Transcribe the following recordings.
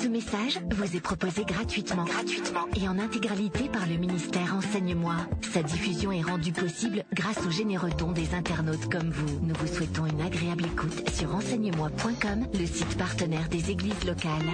Ce message vous est proposé gratuitement et en intégralité par le ministère Enseigne-moi. Sa diffusion est rendue possible grâce aux généreux dons des internautes comme vous. Nous vous souhaitons une agréable écoute sur enseigne-moi.com, le site partenaire des églises locales.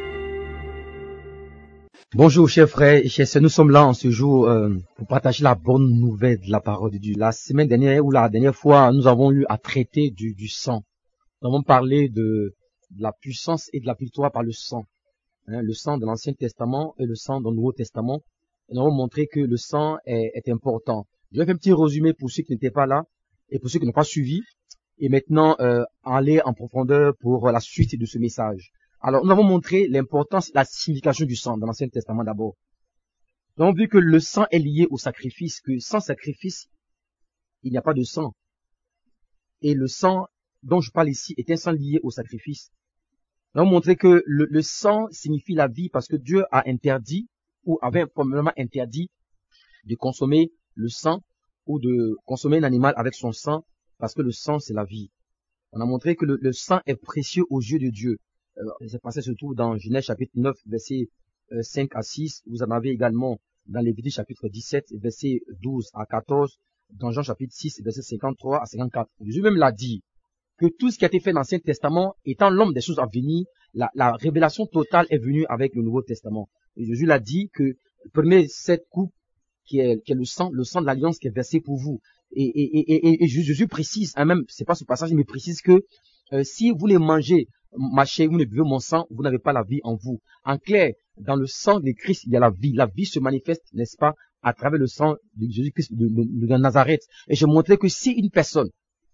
Bonjour chers frères et chers sœurs, nous sommes là en ce jour pour partager la bonne nouvelle de la parole de Dieu. La semaine dernière ou la dernière fois, nous avons eu à traiter du sang. Nous avons parlé de la puissance et de la victoire par le sang. Le sang de l'Ancien Testament et le sang dans le Nouveau Testament. Et nous avons montré que le sang est important. Je vais faire un petit résumé pour ceux qui n'étaient pas là et pour ceux qui n'ont pas suivi. Et maintenant, aller en profondeur pour la suite de ce message. Alors, nous avons montré l'importance, la signification du sang dans l'Ancien Testament d'abord. Nous avons vu que le sang est lié au sacrifice, que sans sacrifice, il n'y a pas de sang. Et le sang dont je parle ici est un sang lié au sacrifice. Nous avons montré que le sang signifie la vie parce que Dieu a interdit, ou avait probablement interdit, de consommer le sang ou de consommer un animal avec son sang parce que le sang c'est la vie. On a montré que le sang est précieux aux yeux de Dieu. Ce passage se trouve dans Genèse chapitre 9, versets 5 à 6. Vous en avez également dans Lévitique chapitre 17, versets 12 à 14. Dans Jean chapitre 6, versets 53 à 54. Jésus même l'a dit, que tout ce qui a été fait dans l'Ancien Testament, étant l'homme des choses à venir, la révélation totale est venue avec le Nouveau Testament. Et Jésus l'a dit que, prenez cette coupe qui est le sang de l'alliance qui est versé pour vous. Et Jésus précise, même, c'est pas ce passage, mais précise que si vous les mangez, mâchez, vous ne buvez mon sang, vous n'avez pas la vie en vous. En clair, dans le sang de Christ, il y a la vie. La vie se manifeste, n'est-ce pas, à travers le sang de Jésus-Christ de Nazareth. Et je montrais que si une personne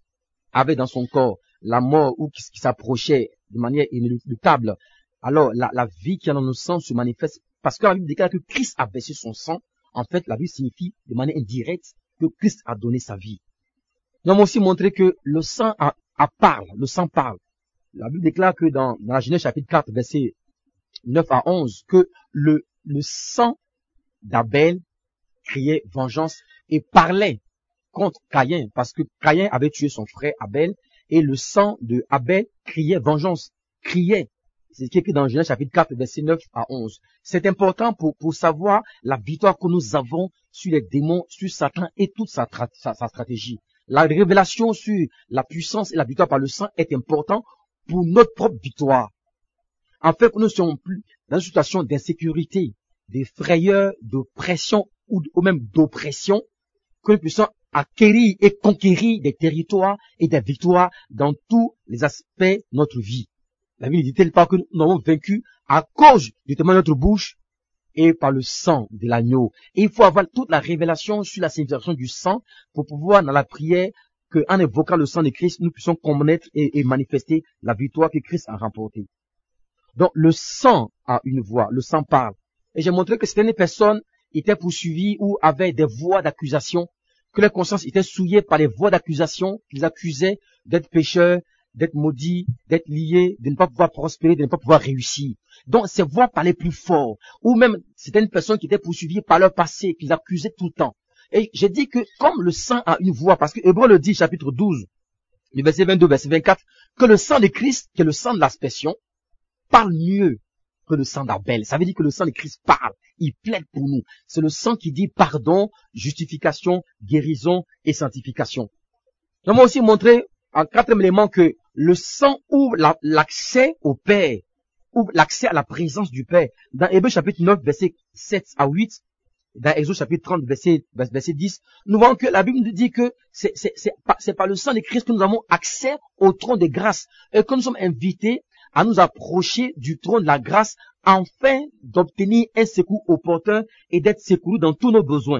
avait dans son corps la mort ou qui s'approchait de manière inéluctable, alors la vie qui est dans nos sang se manifeste parce que la Bible déclare que Christ a versé son sang. En fait, la vie signifie de manière indirecte que Christ a donné sa vie. Nous avons aussi montré que le sang parle, le sang parle. La Bible déclare que dans la Genèse chapitre 4, versets 9 à 11, que le sang d'Abel criait vengeance et parlait contre Caïn, parce que Caïn avait tué son frère Abel, et le sang de Abel criait vengeance, criait. C'est écrit dans Genèse chapitre 4, versets 9 à 11. C'est important pour savoir la victoire que nous avons sur les démons, sur Satan et toute sa stratégie. La révélation sur la puissance et la victoire par le sang est important pour notre propre victoire. En fait, nous ne sommes plus dans une situation d'insécurité, de frayeur, d'oppression ou même d'oppression, que nous puissions acquérir et conquérir des territoires et des victoires dans tous les aspects de notre vie. La Bible ne dit-elle pas que nous avons vaincu à cause du témoin de notre bouche et par le sang de l'agneau. Et il faut avoir toute la révélation sur la signification du sang pour pouvoir, dans la prière, qu'en évoquant le sang de Christ, nous puissions connaître et manifester la victoire que Christ a remportée. Donc, le sang a une voix, le sang parle. Et j'ai montré que certaines personnes étaient poursuivies ou avaient des voix d'accusation, que leur conscience était souillée par les voix d'accusation qu'ils accusaient d'être pécheurs, d'être maudits, d'être liés, de ne pas pouvoir prospérer, de ne pas pouvoir réussir. Donc, ces voix parlaient plus fort. Ou même, certaines personnes qui étaient poursuivies par leur passé, qu'ils accusaient tout le temps. Et j'ai dit que, comme le sang a une voix, parce que Hébreux le dit, chapitre 12, le verset 22, verset 24, que le sang de Christ, qui est le sang de l'aspersion, parle mieux que le sang d'Abel. Ça veut dire que le sang de Christ parle. Il plaide pour nous. C'est le sang qui dit pardon, justification, guérison et sanctification. Nous avons aussi montré, en quatrième élément, que le sang ouvre l'accès au Père, ouvre l'accès à la présence du Père. Dans Hébreux chapitre 9, verset 7 à 8, dans Exode chapitre 30, verset 10, nous voyons que la Bible nous dit que c'est par le sang de Christ que nous avons accès au trône de grâce et que nous sommes invités à nous approcher du trône de la grâce afin d'obtenir un secours opportun et d'être secourus dans tous nos besoins.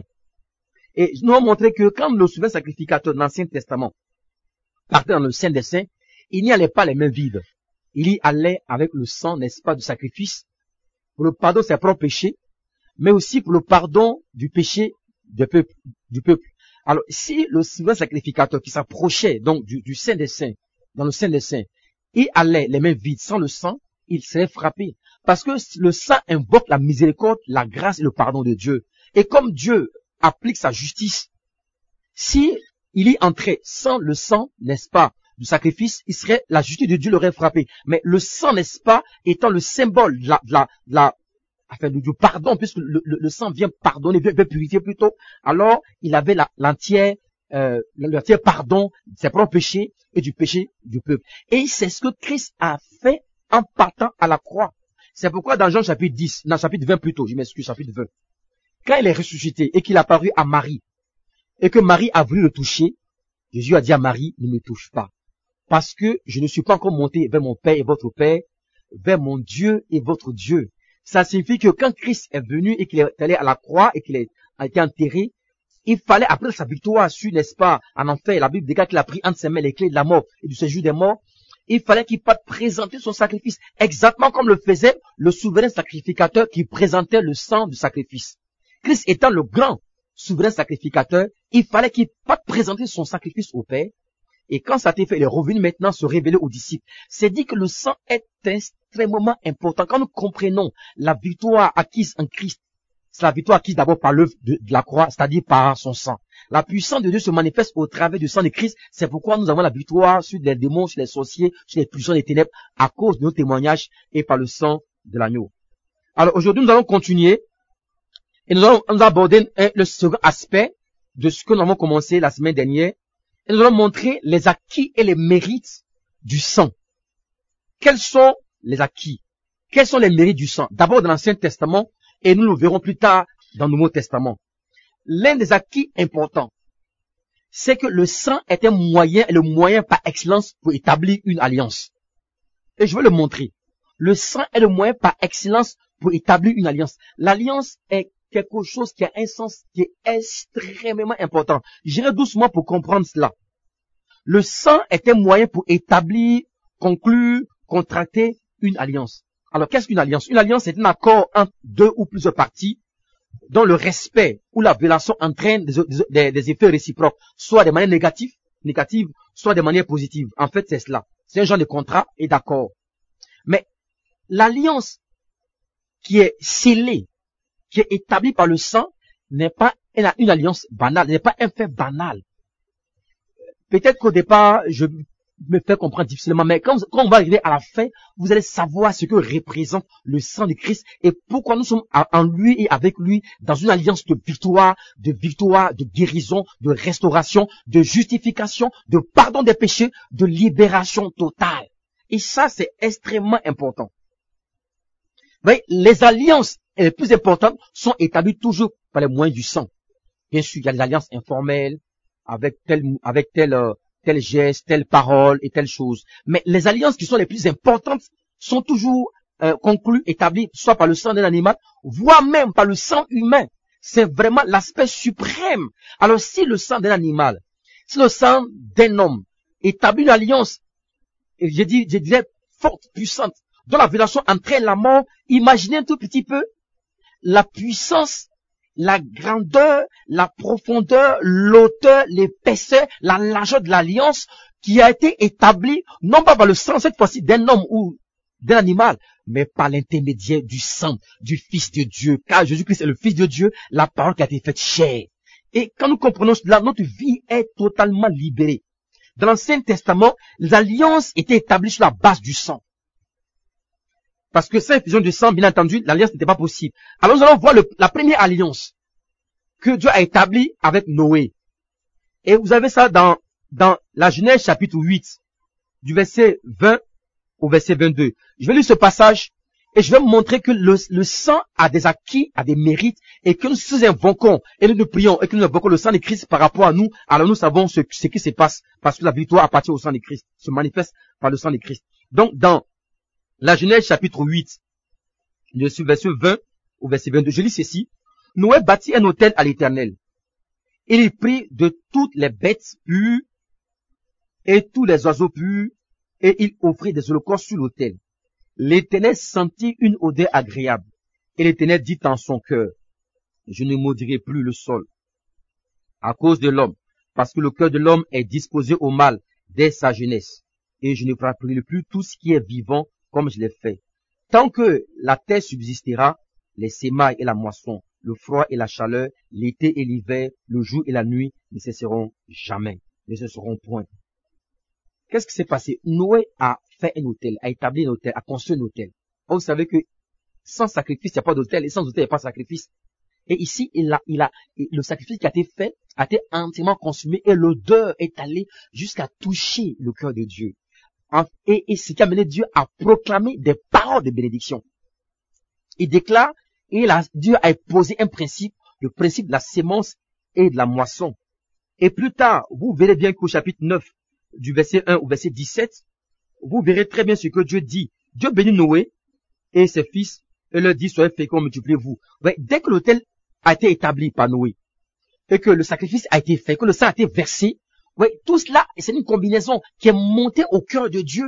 Et nous avons montré que quand le souverain sacrificateur de l'Ancien Testament partait dans le Saint des Saints, il n'y allait pas les mains vides. Il y allait avec le sang, n'est-ce pas, du sacrifice, pour le pardon de ses propres péchés, mais aussi pour le pardon du péché du peuple. Alors, si le souverain sacrificateur qui s'approchait donc du Saint des Saints, dans le Saint des Saints, il allait les mains vides sans le sang, il serait frappé. Parce que le sang invoque la miséricorde, la grâce et le pardon de Dieu. Et comme Dieu applique sa justice, si il y entrait sans le sang, n'est-ce pas, du sacrifice, la justice de Dieu l'aurait frappé. Mais le sang, n'est-ce pas, étant le symbole du pardon, puisque le sang vient pardonner, vient purifier plutôt, alors il avait l'entier pardon de ses propres péchés et du péché du peuple. Et c'est ce que Christ a fait en partant à la croix. C'est pourquoi dans Jean chapitre 20 plutôt, je m'excuse, chapitre 20, quand il est ressuscité et qu'il a apparu à Marie, et que Marie a voulu le toucher, Jésus a dit à Marie, ne me touche pas, parce que je ne suis pas encore monté vers mon Père et votre Père, vers mon Dieu et votre Dieu. Ça signifie que quand Christ est venu et qu'il est allé à la croix et qu'il a été enterré, il fallait, après sa victoire sur, n'est-ce pas, en enfer, la Bible déclare qu'il a pris entre ses mains les clés de la mort et du séjour des morts, il fallait qu'il parte présenter son sacrifice, exactement comme le faisait le souverain sacrificateur qui présentait le sang du sacrifice. Christ étant le grand souverain sacrificateur, il fallait qu'il parte présenter son sacrifice au Père. Et quand ça a été fait, il est revenu maintenant se révéler aux disciples. C'est dit que le sang est extrêmement important. Quand nous comprenons la victoire acquise en Christ, c'est la victoire acquise d'abord par l'œuvre de la croix, c'est-à-dire par son sang. La puissance de Dieu se manifeste au travers du sang de Christ. C'est pourquoi nous avons la victoire sur les démons, sur les sorciers, sur les puissants des ténèbres, à cause de nos témoignages et par le sang de l'agneau. Alors aujourd'hui, nous allons continuer et nous allons aborder le second aspect de ce que nous avons commencé la semaine dernière. Et nous allons montrer les acquis et les mérites du sang. Quels sont les acquis? Quels sont les mérites du sang? D'abord dans l'Ancien Testament, et nous le verrons plus tard dans le Nouveau Testament. L'un des acquis importants, c'est que le sang est un moyen, le moyen par excellence pour établir une alliance. Et je vais le montrer. Le sang est le moyen par excellence pour établir une alliance. L'alliance est quelque chose qui a un sens qui est extrêmement important. J'irai doucement pour comprendre cela. Le sang est un moyen pour établir, conclure, contracter une alliance. Alors, qu'est-ce qu'une alliance? Une alliance est un accord entre deux ou plusieurs parties dont le respect ou la violation entraîne des effets réciproques, soit de manière négative, soit de manière positive. En fait, c'est cela. C'est un genre de contrat et d'accord. Mais l'alliance qui est scellée, qui est établi par le sang, n'est pas une alliance banale, n'est pas un fait banal. Peut-être qu'au départ, je me fais comprendre difficilement, mais quand on va arriver à la fin, vous allez savoir ce que représente le sang de Christ et pourquoi nous sommes en lui et avec lui dans une alliance de victoire, de guérison, de restauration, de justification, de pardon des péchés, de libération totale. Et ça, c'est extrêmement important. Vous voyez, les alliances les plus importantes sont établies toujours par les moyens du sang. Bien sûr, il y a des alliances informelles avec tel geste, telle parole et telle chose. Mais les alliances qui sont les plus importantes sont toujours conclues, établies, soit par le sang d'un animal, voire même par le sang humain. C'est vraiment l'aspect suprême. Alors si le sang d'un animal, si le sang d'un homme établit une alliance, je dirais forte, puissante, dont la violation entraîne la mort, imaginez un tout petit peu la puissance, la grandeur, la profondeur, l'auteur, l'épaisseur, la largeur de l'alliance qui a été établie, non pas par le sang cette fois-ci d'un homme ou d'un animal, mais par l'intermédiaire du sang du Fils de Dieu. Car Jésus-Christ est le Fils de Dieu, la parole qui a été faite chair. Et quand nous comprenons cela, notre vie est totalement libérée. Dans l'Ancien Testament, les alliances étaient établies sur la base du sang. Parce que sans infusion de sang, bien entendu, l'alliance n'était pas possible. Alors nous allons voir la première alliance que Dieu a établie avec Noé. Et vous avez ça dans la Genèse chapitre 8, du verset 20 au verset 22. Je vais lire ce passage et je vais vous montrer que le sang a des acquis, a des mérites, et que nous invoquons, et nous prions, et que nous invoquons le sang de Christ par rapport à nous, alors nous savons ce qui se passe, parce que la victoire appartient au sang de Christ, se manifeste par le sang de Christ. Donc dans la Genèse chapitre 8, du verset 20 au verset 22, je lis ceci. Noé bâtit un autel à l'Éternel. Il prit de toutes les bêtes pures et tous les oiseaux purs, et il offrit des holocaustes sur l'autel. L'Éternel sentit une odeur agréable, et l'Éternel dit en son cœur, je ne maudirai plus le sol à cause de l'homme, parce que le cœur de l'homme est disposé au mal dès sa jeunesse, et je ne frapperai plus tout ce qui est vivant comme je l'ai fait. Tant que la terre subsistera, les semailles et la moisson, le froid et la chaleur, l'été et l'hiver, le jour et la nuit ne cesseront jamais, ne cesseront point. qu'est-ce qui s'est passé? Noé a fait un autel, a établi un autel, a construit un autel. Vous savez que sans sacrifice, il n'y a pas d'autel, et sans autel, il n'y a pas de sacrifice. Et ici, le sacrifice qui a été fait a été entièrement consumé et l'odeur est allée jusqu'à toucher le cœur de Dieu. Et ce qui a mené Dieu à proclamer des paroles de bénédiction. Il déclare, Dieu a posé un principe, le principe de la sémence et de la moisson. Et plus tard, vous verrez bien qu'au chapitre 9, du verset 1 au verset 17, vous verrez très bien ce que Dieu dit. Dieu bénit Noé et ses fils et leur dit, soyez féconds, multipliez-vous. Ouais, dès que l'autel a été établi par Noé, et que le sacrifice a été fait, que le sang a été versé, ouais, tout cela, c'est une combinaison qui est montée au cœur de Dieu,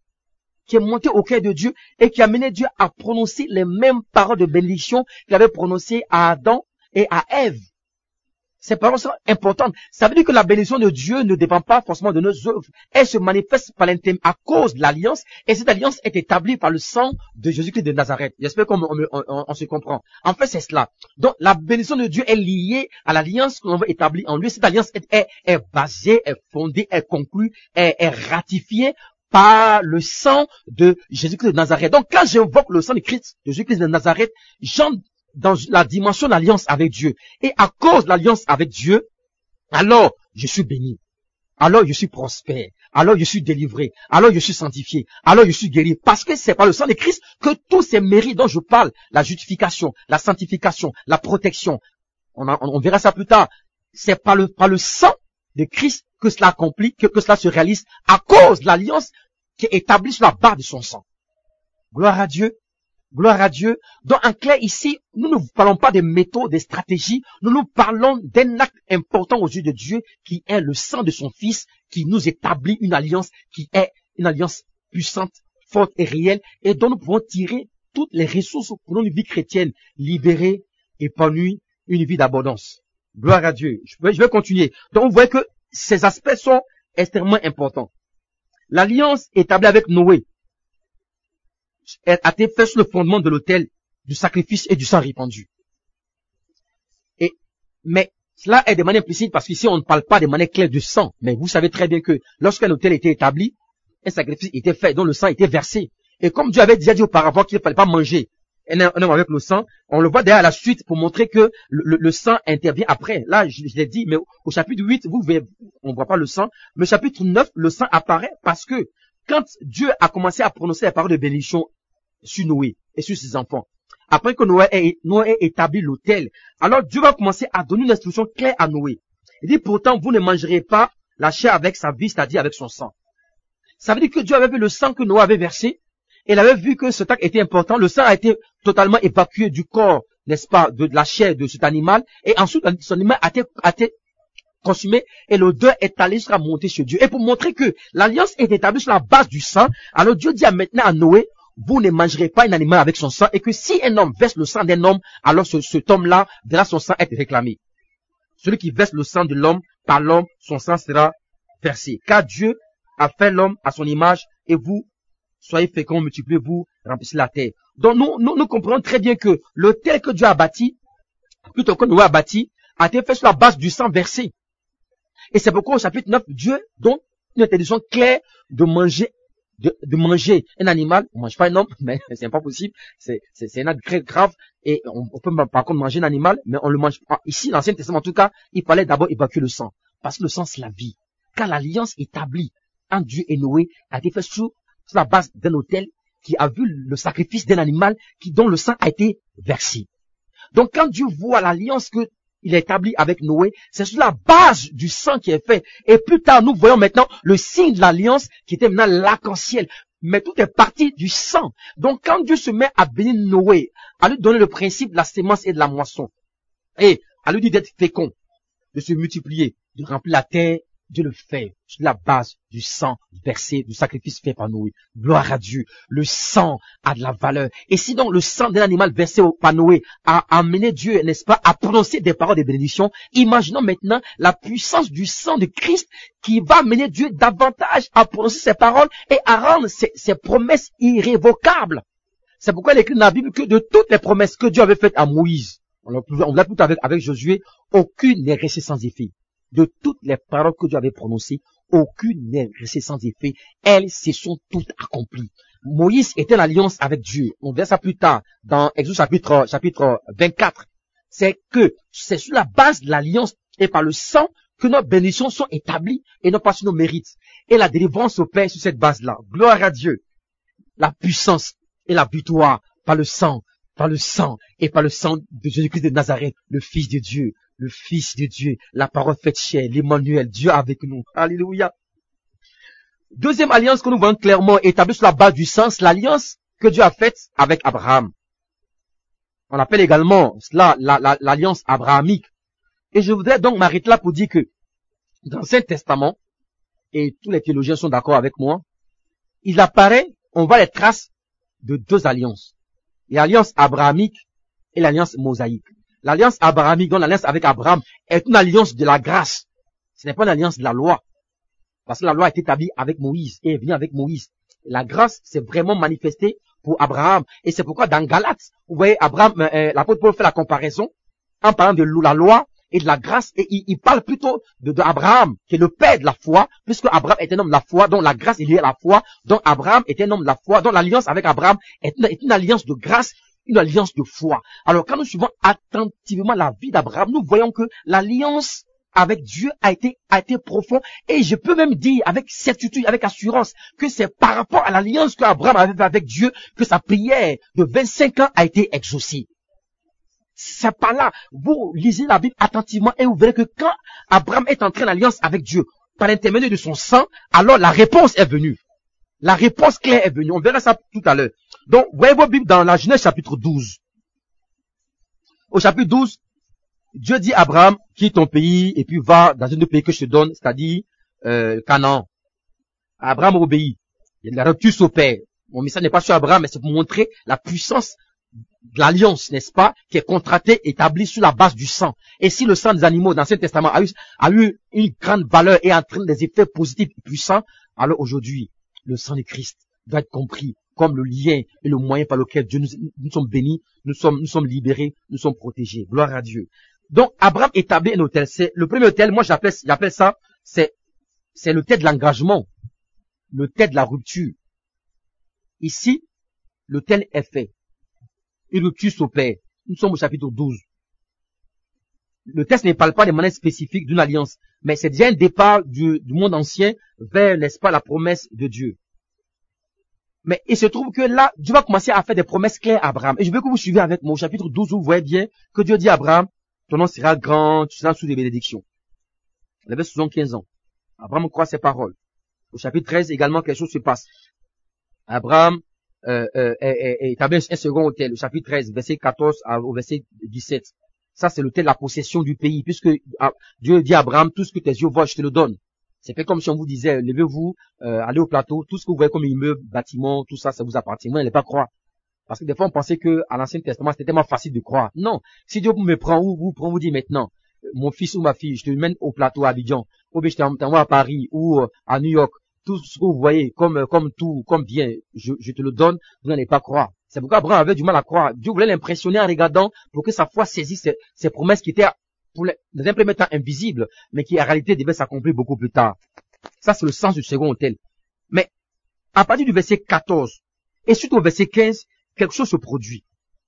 et qui a mené Dieu à prononcer les mêmes paroles de bénédiction qu'il avait prononcées à Adam et à Ève. Ces paroles sont importantes. Ça veut dire que la bénédiction de Dieu ne dépend pas forcément de nos œuvres. Elle se manifeste à cause de l'alliance, et cette alliance est établie par le sang de Jésus-Christ de Nazareth. J'espère qu'on se comprend. En fait, c'est cela. Donc, la bénédiction de Dieu est liée à l'alliance que l'on veut établir en lui. Cette alliance est basée, est fondée, est conclue, est ratifiée par le sang de Jésus-Christ de Nazareth. Donc, quand j'invoque le sang de Christ, de Jésus-Christ de Nazareth, j'entre dans la dimension de l'alliance avec Dieu. Et à cause de l'alliance avec Dieu, alors je suis béni. Alors je suis prospère. Alors je suis délivré. Alors je suis sanctifié. Alors je suis guéri. Parce que c'est par le sang de Christ que tous ces mérites dont je parle, la justification, la sanctification, la protection, on verra ça plus tard, c'est par le sang de Christ que cela accomplit, que cela se réalise à cause de l'alliance qui est établie sur la base de son sang. Gloire à Dieu. Gloire à Dieu. Donc, en clair, ici, nous ne parlons pas des méthodes, des stratégies. Nous parlons d'un acte important aux yeux de Dieu qui est le sang de son Fils, qui nous établit une alliance qui est une alliance puissante, forte et réelle, et dont nous pouvons tirer toutes les ressources pour notre vie chrétienne, libérée, épanouie, une vie d'abondance. Gloire à Dieu. Je vais continuer. Donc, vous voyez que ces aspects sont extrêmement importants. L'alliance établie avec Noé a été fait sur le fondement de l'autel, du sacrifice et du sang répandu. Mais cela est de manière implicite parce qu'ici on ne parle pas de manière claire du sang. Mais vous savez très bien que lorsqu'un autel était établi, un sacrifice était fait, dont le sang était versé. Et comme Dieu avait déjà dit auparavant qu'il ne fallait pas manger un homme avec le sang, on le voit derrière à la suite pour montrer que le sang intervient après. Là, je l'ai dit, mais au chapitre 8, vous verrez, on ne voit pas le sang. Mais au chapitre 9, le sang apparaît parce que quand Dieu a commencé à prononcer la parole de bénédiction sur Noé et sur ses enfants, après que Noé ait établi l'autel, alors Dieu va commencer à donner une instruction claire à Noé. Il dit, pourtant, vous ne mangerez pas la chair avec sa vie, c'est-à-dire avec son sang. Ça veut dire que Dieu avait vu le sang que Noé avait versé, et il avait vu que cet acte était important. Le sang a été totalement évacué du corps, n'est-ce pas, de la chair de cet animal, et ensuite, cet animal a été consumé et l'odeur est allée jusqu'à monter sur Dieu. Et pour montrer que l'alliance est établie sur la base du sang, alors Dieu dit maintenant à Noé, vous ne mangerez pas un animal avec son sang, et que si un homme verse le sang d'un homme, alors cet homme-là verra son sang être réclamé. Celui qui verse le sang de l'homme, par l'homme, son sang sera versé. Car Dieu a fait l'homme à son image, et vous, soyez féconds, multipliez-vous, remplissez la terre. Donc nous comprenons très bien que l'autel que Dieu a bâti, plutôt que Noé a bâti, a été fait sur la base du sang versé. Et c'est pourquoi au chapitre 9, Dieu donne une interdiction claire de manger un animal. On ne mange pas un homme, mais c'est pas possible. C'est un acte très grave. Et on peut par contre manger un animal, mais on le mange pas. Ici, l'Ancien Testament, en tout cas, il fallait d'abord évacuer le sang. Parce que le sang, c'est la vie. Car l'alliance établie entre Dieu et Noé a été faite sur la base d'un autel qui a vu le sacrifice d'un animal dont le sang a été versé. Donc quand Dieu voit l'alliance qu'il a établie avec Noé, c'est sur la base du sang qui est fait. Et plus tard, nous voyons maintenant le signe de l'alliance qui était maintenant l'arc-en-ciel. Mais tout est parti du sang. Donc quand Dieu se met à bénir Noé, à lui donner le principe de la sémence et de la moisson, et à lui dire d'être fécond, de se multiplier, de remplir la terre, Dieu le fait sur la base du sang versé, du sacrifice fait par Noé. Gloire à Dieu. Le sang a de la valeur. Et si donc le sang d'un animal versé par Noé a amené Dieu, n'est-ce pas, à prononcer des paroles de bénédiction, imaginons maintenant la puissance du sang de Christ qui va amener Dieu davantage à prononcer ses paroles et à rendre ses promesses irrévocables. C'est pourquoi il est écrit dans la Bible que de toutes les promesses que Dieu avait faites à Moïse, on l'a tout avec Josué, aucune n'est restée sans effet. De toutes les paroles que Dieu avait prononcées, aucune n'est restée sans effet. Elles se sont toutes accomplies. Moïse était en alliance avec Dieu. On verra ça plus tard dans Exode chapitre 24. C'est sur la base de l'alliance et par le sang que nos bénédictions sont établies et non pas sur nos mérites. Et la délivrance opère sur cette base-là. Gloire à Dieu. La puissance et la victoire par le sang et par le sang de Jésus-Christ de Nazareth, le Fils de Dieu, la parole faite chair, l'Emmanuel, Dieu avec nous. Alléluia. Deuxième alliance que nous voyons clairement établie sur la base du sang, c'est l'alliance que Dieu a faite avec Abraham. On appelle également cela l'alliance abrahamique. Et je voudrais donc m'arrêter là pour dire que dans l'Ancien Testament, et tous les théologiens sont d'accord avec moi, il apparaît, on voit les traces de deux alliances. L'alliance abrahamique et l'alliance mosaïque. L'alliance abrahamique, donc l'alliance avec Abraham, est une alliance de la grâce. Ce n'est pas une alliance de la loi. Parce que la loi est établie avec Moïse et est venue avec Moïse. La grâce s'est vraiment manifestée pour Abraham. Et c'est pourquoi dans Galates, vous voyez, Abraham, l'apôtre Paul fait la comparaison en parlant de la loi et de la grâce. Et il parle plutôt de Abraham, qui est le père de la foi, puisque Abraham est un homme de la foi, dont la grâce est liée à la foi, dont Abraham est un homme de la foi, dont l'alliance avec Abraham est une alliance de grâce, une alliance de foi. Alors quand nous suivons attentivement la vie d'Abraham, nous voyons que l'alliance avec Dieu a été profond, et je peux même dire avec certitude, avec assurance, que c'est par rapport à l'alliance qu'Abraham avait fait avec Dieu que sa prière de 25 ans a été exaucée. C'est par là, vous lisez la Bible attentivement et vous verrez que quand Abraham est entré en alliance avec Dieu, par l'intermédiaire de son sang, alors la réponse est venue. La réponse claire est venue. On verra ça tout à l'heure. Donc, voyez vos Bibles dans la Genèse chapitre 12. Au chapitre 12, Dieu dit à Abraham, quitte ton pays et puis va dans un autre pays que je te donne, c'est-à-dire Canaan. Abraham obéit. La rupture s'opère. Mon message n'est pas sur Abraham, mais c'est pour montrer la puissance de l'alliance, n'est-ce pas, qui est contractée, établie sur la base du sang. Et si le sang des animaux dans l'Ancien Testament a eu une grande valeur et entraîne des effets positifs et puissants, alors aujourd'hui, le sang de Christ doit être compris comme le lien et le moyen par lequel Dieu nous sommes bénis, nous sommes libérés, nous sommes protégés. Gloire à Dieu. Donc, Abraham établit un autel. C'est le premier autel, moi j'appelle ça, c'est l'autel de l'engagement, l'autel de la rupture. Ici, l'autel est fait. Une rupture s'opère. Nous sommes au chapitre 12. Le texte ne parle pas de manière spécifique d'une alliance, mais c'est déjà un départ du monde ancien vers, n'est-ce pas, la promesse de Dieu. Mais il se trouve que là, Dieu va commencer à faire des promesses claires à Abraham. Et je veux que vous suivez avec moi au chapitre 12 où vous voyez bien que Dieu dit à Abraham, ton nom sera grand, tu seras sous des bénédictions. Il avait 75 ans. Abraham croit ses paroles. Au chapitre 13 également, quelque chose se passe. Abraham établit un second autel, le chapitre 13, verset 14 au verset 17. Ça, c'est l'autel de la possession du pays, puisque Dieu dit à Abraham, tout ce que tes yeux voient, je te le donne. C'est fait comme si on vous disait, levez-vous, allez au plateau, tout ce que vous voyez comme immeuble, bâtiment, tout ça, ça vous appartient. Moi, je n'allais pas croire. Parce que des fois, on pensait que à l'Ancien Testament, c'était tellement facile de croire. Non. Si Dieu me prend, vous dit maintenant, mon fils ou ma fille, je te mène au plateau à Abidjan, ou bien je t'envoie à Paris, ou à New York, tout ce que vous voyez comme bien, je te le donne, vous n'allez pas croire. C'est pourquoi Abraham avait du mal à croire. Dieu voulait l'impressionner en regardant pour que sa foi saisisse ces promesses qui étaient, dans un premier temps invisibles, mais qui en réalité devaient s'accomplir beaucoup plus tard. Ça, c'est le sens du second autel. Mais, à partir du verset 14, et surtout au verset 15, quelque chose se produit.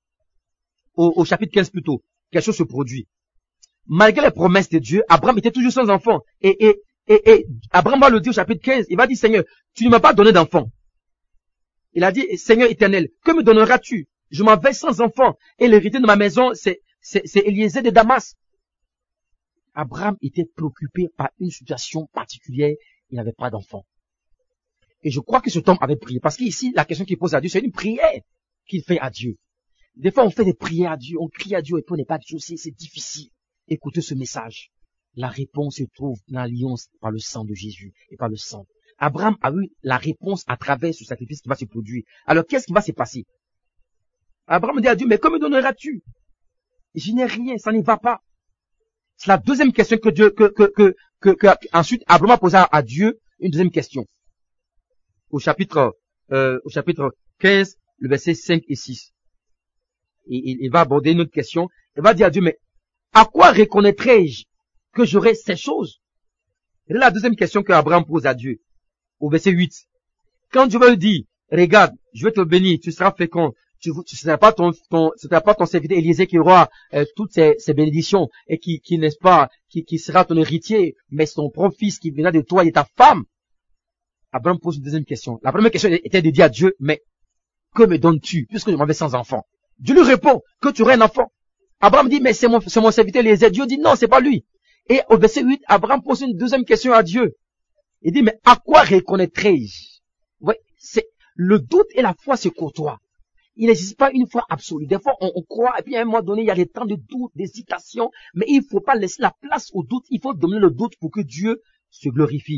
Au chapitre 15 plutôt, quelque chose se produit. Malgré les promesses de Dieu, Abraham était toujours sans enfant. Et Abraham va le dire au chapitre 15, il va dire, Seigneur, tu ne m'as pas donné d'enfant. Il a dit, Seigneur éternel, que me donneras-tu? Je m'en vais sans enfant. Et l'héritier de ma maison, c'est Eliezer de Damas. Abraham était préoccupé par une situation particulière, il n'avait pas d'enfant. Et je crois que cet homme avait prié. Parce qu'ici, la question qu'il pose à Dieu, c'est une prière qu'il fait à Dieu. Des fois, on fait des prières à Dieu, on crie à Dieu et puis on n'est pas exaucé, c'est difficile. Écoutez ce message. La réponse se trouve dans l'alliance par le sang de Jésus et par le sang. Abraham a eu la réponse à travers ce sacrifice qui va se produire. Alors, qu'est-ce qui va se passer? Abraham dit à Dieu, mais que me donneras-tu? Je n'ai rien, ça n'y va pas. C'est la deuxième question que Dieu, ensuite, Abraham a posé à Dieu une deuxième question. Au chapitre 15, le verset 5 et 6. Il va aborder une autre question. Il va dire à Dieu, mais à quoi reconnaîtrai-je que j'aurai ces choses? Et la deuxième question que Abraham pose à Dieu, au verset 8. Quand Dieu lui dit, regarde, je vais te bénir, tu seras fécond, ce ne sera pas ton serviteur Élisée qui aura toutes ces bénédictions et qui n'est-ce pas, qui sera ton héritier, mais son propre fils qui viendra de toi et de ta femme. Abraham pose une deuxième question. La première question était de dire à Dieu, mais que me donnes-tu puisque je m'avais sans enfant? Dieu lui répond que tu aurais un enfant. Abraham dit, mais c'est mon serviteur Élisée. Dieu dit, non, c'est pas lui. Et au verset 8, Abraham pose une deuxième question à Dieu. Il dit, mais à quoi reconnaîtrai-je? Ouais, c'est, le doute et la foi se côtoient. Il n'existe pas une foi absolue. Des fois, on croit, et puis à un moment donné, il y a des temps de doute, d'hésitation, mais il ne faut pas laisser la place au doute. Il faut dominer le doute pour que Dieu se glorifie.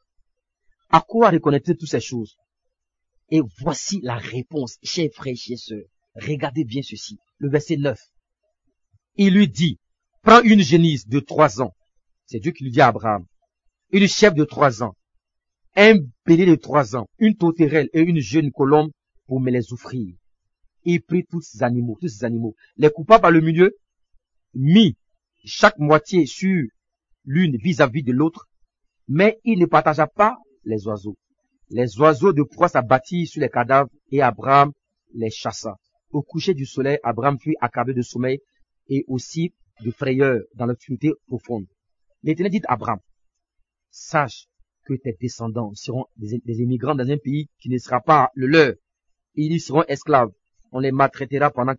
À quoi reconnaître toutes ces choses? Et voici la réponse, chers frères, chers sœurs. Regardez bien ceci. Le verset 9. Il lui dit, prends une génisse de 3 ans. C'est Dieu qui lui dit à Abraham. Une chèvre de 3 ans. Un bélier de 3 ans. Une tourterelle et une jeune colombe pour me les offrir. Il prit tous ces animaux, les coupa par le milieu, mit chaque moitié sur l'une vis-à-vis de l'autre, mais il ne partagea pas les oiseaux. Les oiseaux de proie s'abattirent sur les cadavres et Abraham les chassa. Au coucher du soleil, Abraham fut accablé de sommeil et aussi de frayeur dans l'obscurité profonde. L'Éternel dit à Abraham, sache que tes descendants seront des immigrants dans un pays qui ne sera pas le leur. Ils y seront esclaves. On les maltraitera pendant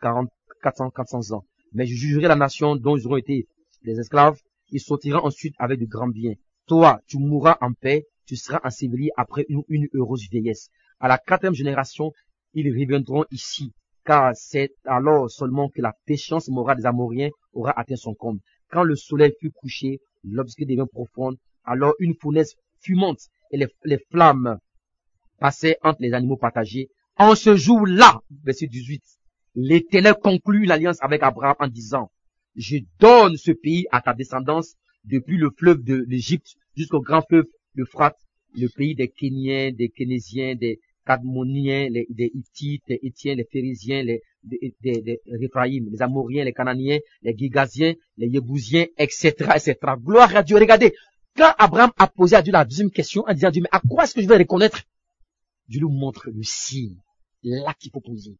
400 ans. Mais je jugerai la nation dont ils auront été des esclaves. Ils sortiront ensuite avec de grands biens. Toi, tu mourras en paix. Tu seras enseveli après une heureuse vieillesse. À la 4e génération, ils reviendront ici, car c'est alors seulement que la péchance morale des Amoriens aura atteint son comble. Quand le soleil fut couché, l'obscurité devint profonde, alors une fournaise fumante et les flammes passaient entre les animaux partagés. En ce jour-là, verset 18, l'Éternel conclut l'alliance avec Abraham en disant, je donne ce pays à ta descendance depuis le fleuve de l'Égypte jusqu'au grand fleuve l'Euphrate, le pays des Kéniens, des Kénésiens, des Cadmoniens, des Hittites, des Étiens, les Phérésiens, des Réphraïm, les Amoriens, les Cananéens, les Gigasiens, les Yébousiens, etc., etc. Gloire à Dieu. Regardez, quand Abraham a posé à Dieu la deuxième question en disant à Dieu, mais à quoi est-ce que je vais reconnaître? Dieu lui montre le signe. Là qu'il faut poser.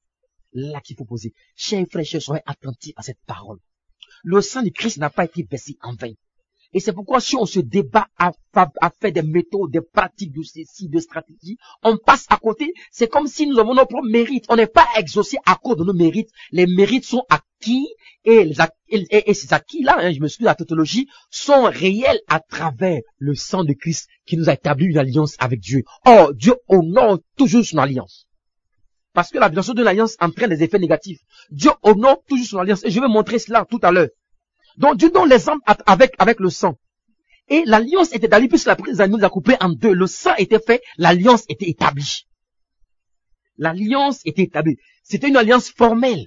Là qu'il faut poser. Chers frères, chers, soyez attentifs à cette parole. Le sang de Christ n'a pas été versé en vain. Et c'est pourquoi si on se débat à faire des méthodes, des pratiques, de ceci, de stratégies, on passe à côté. C'est comme si nous avons nos propres mérites. On n'est pas exaucé à cause de nos mérites. Les mérites sont acquis et ces acquis-là, je me suis la tautologie, sont réels à travers le sang de Christ qui nous a établi une alliance avec Dieu. Or, Dieu honore toujours son alliance. Parce que la violation de l'alliance entraîne des effets négatifs. Dieu honore toujours son alliance. Et je vais montrer cela tout à l'heure. Donc Dieu donne l'exemple avec le sang. Et l'alliance était établie puisque la prise des animaux nous a coupé en deux. Le sang était fait, l'alliance était établie. L'alliance était établie. C'était une alliance formelle.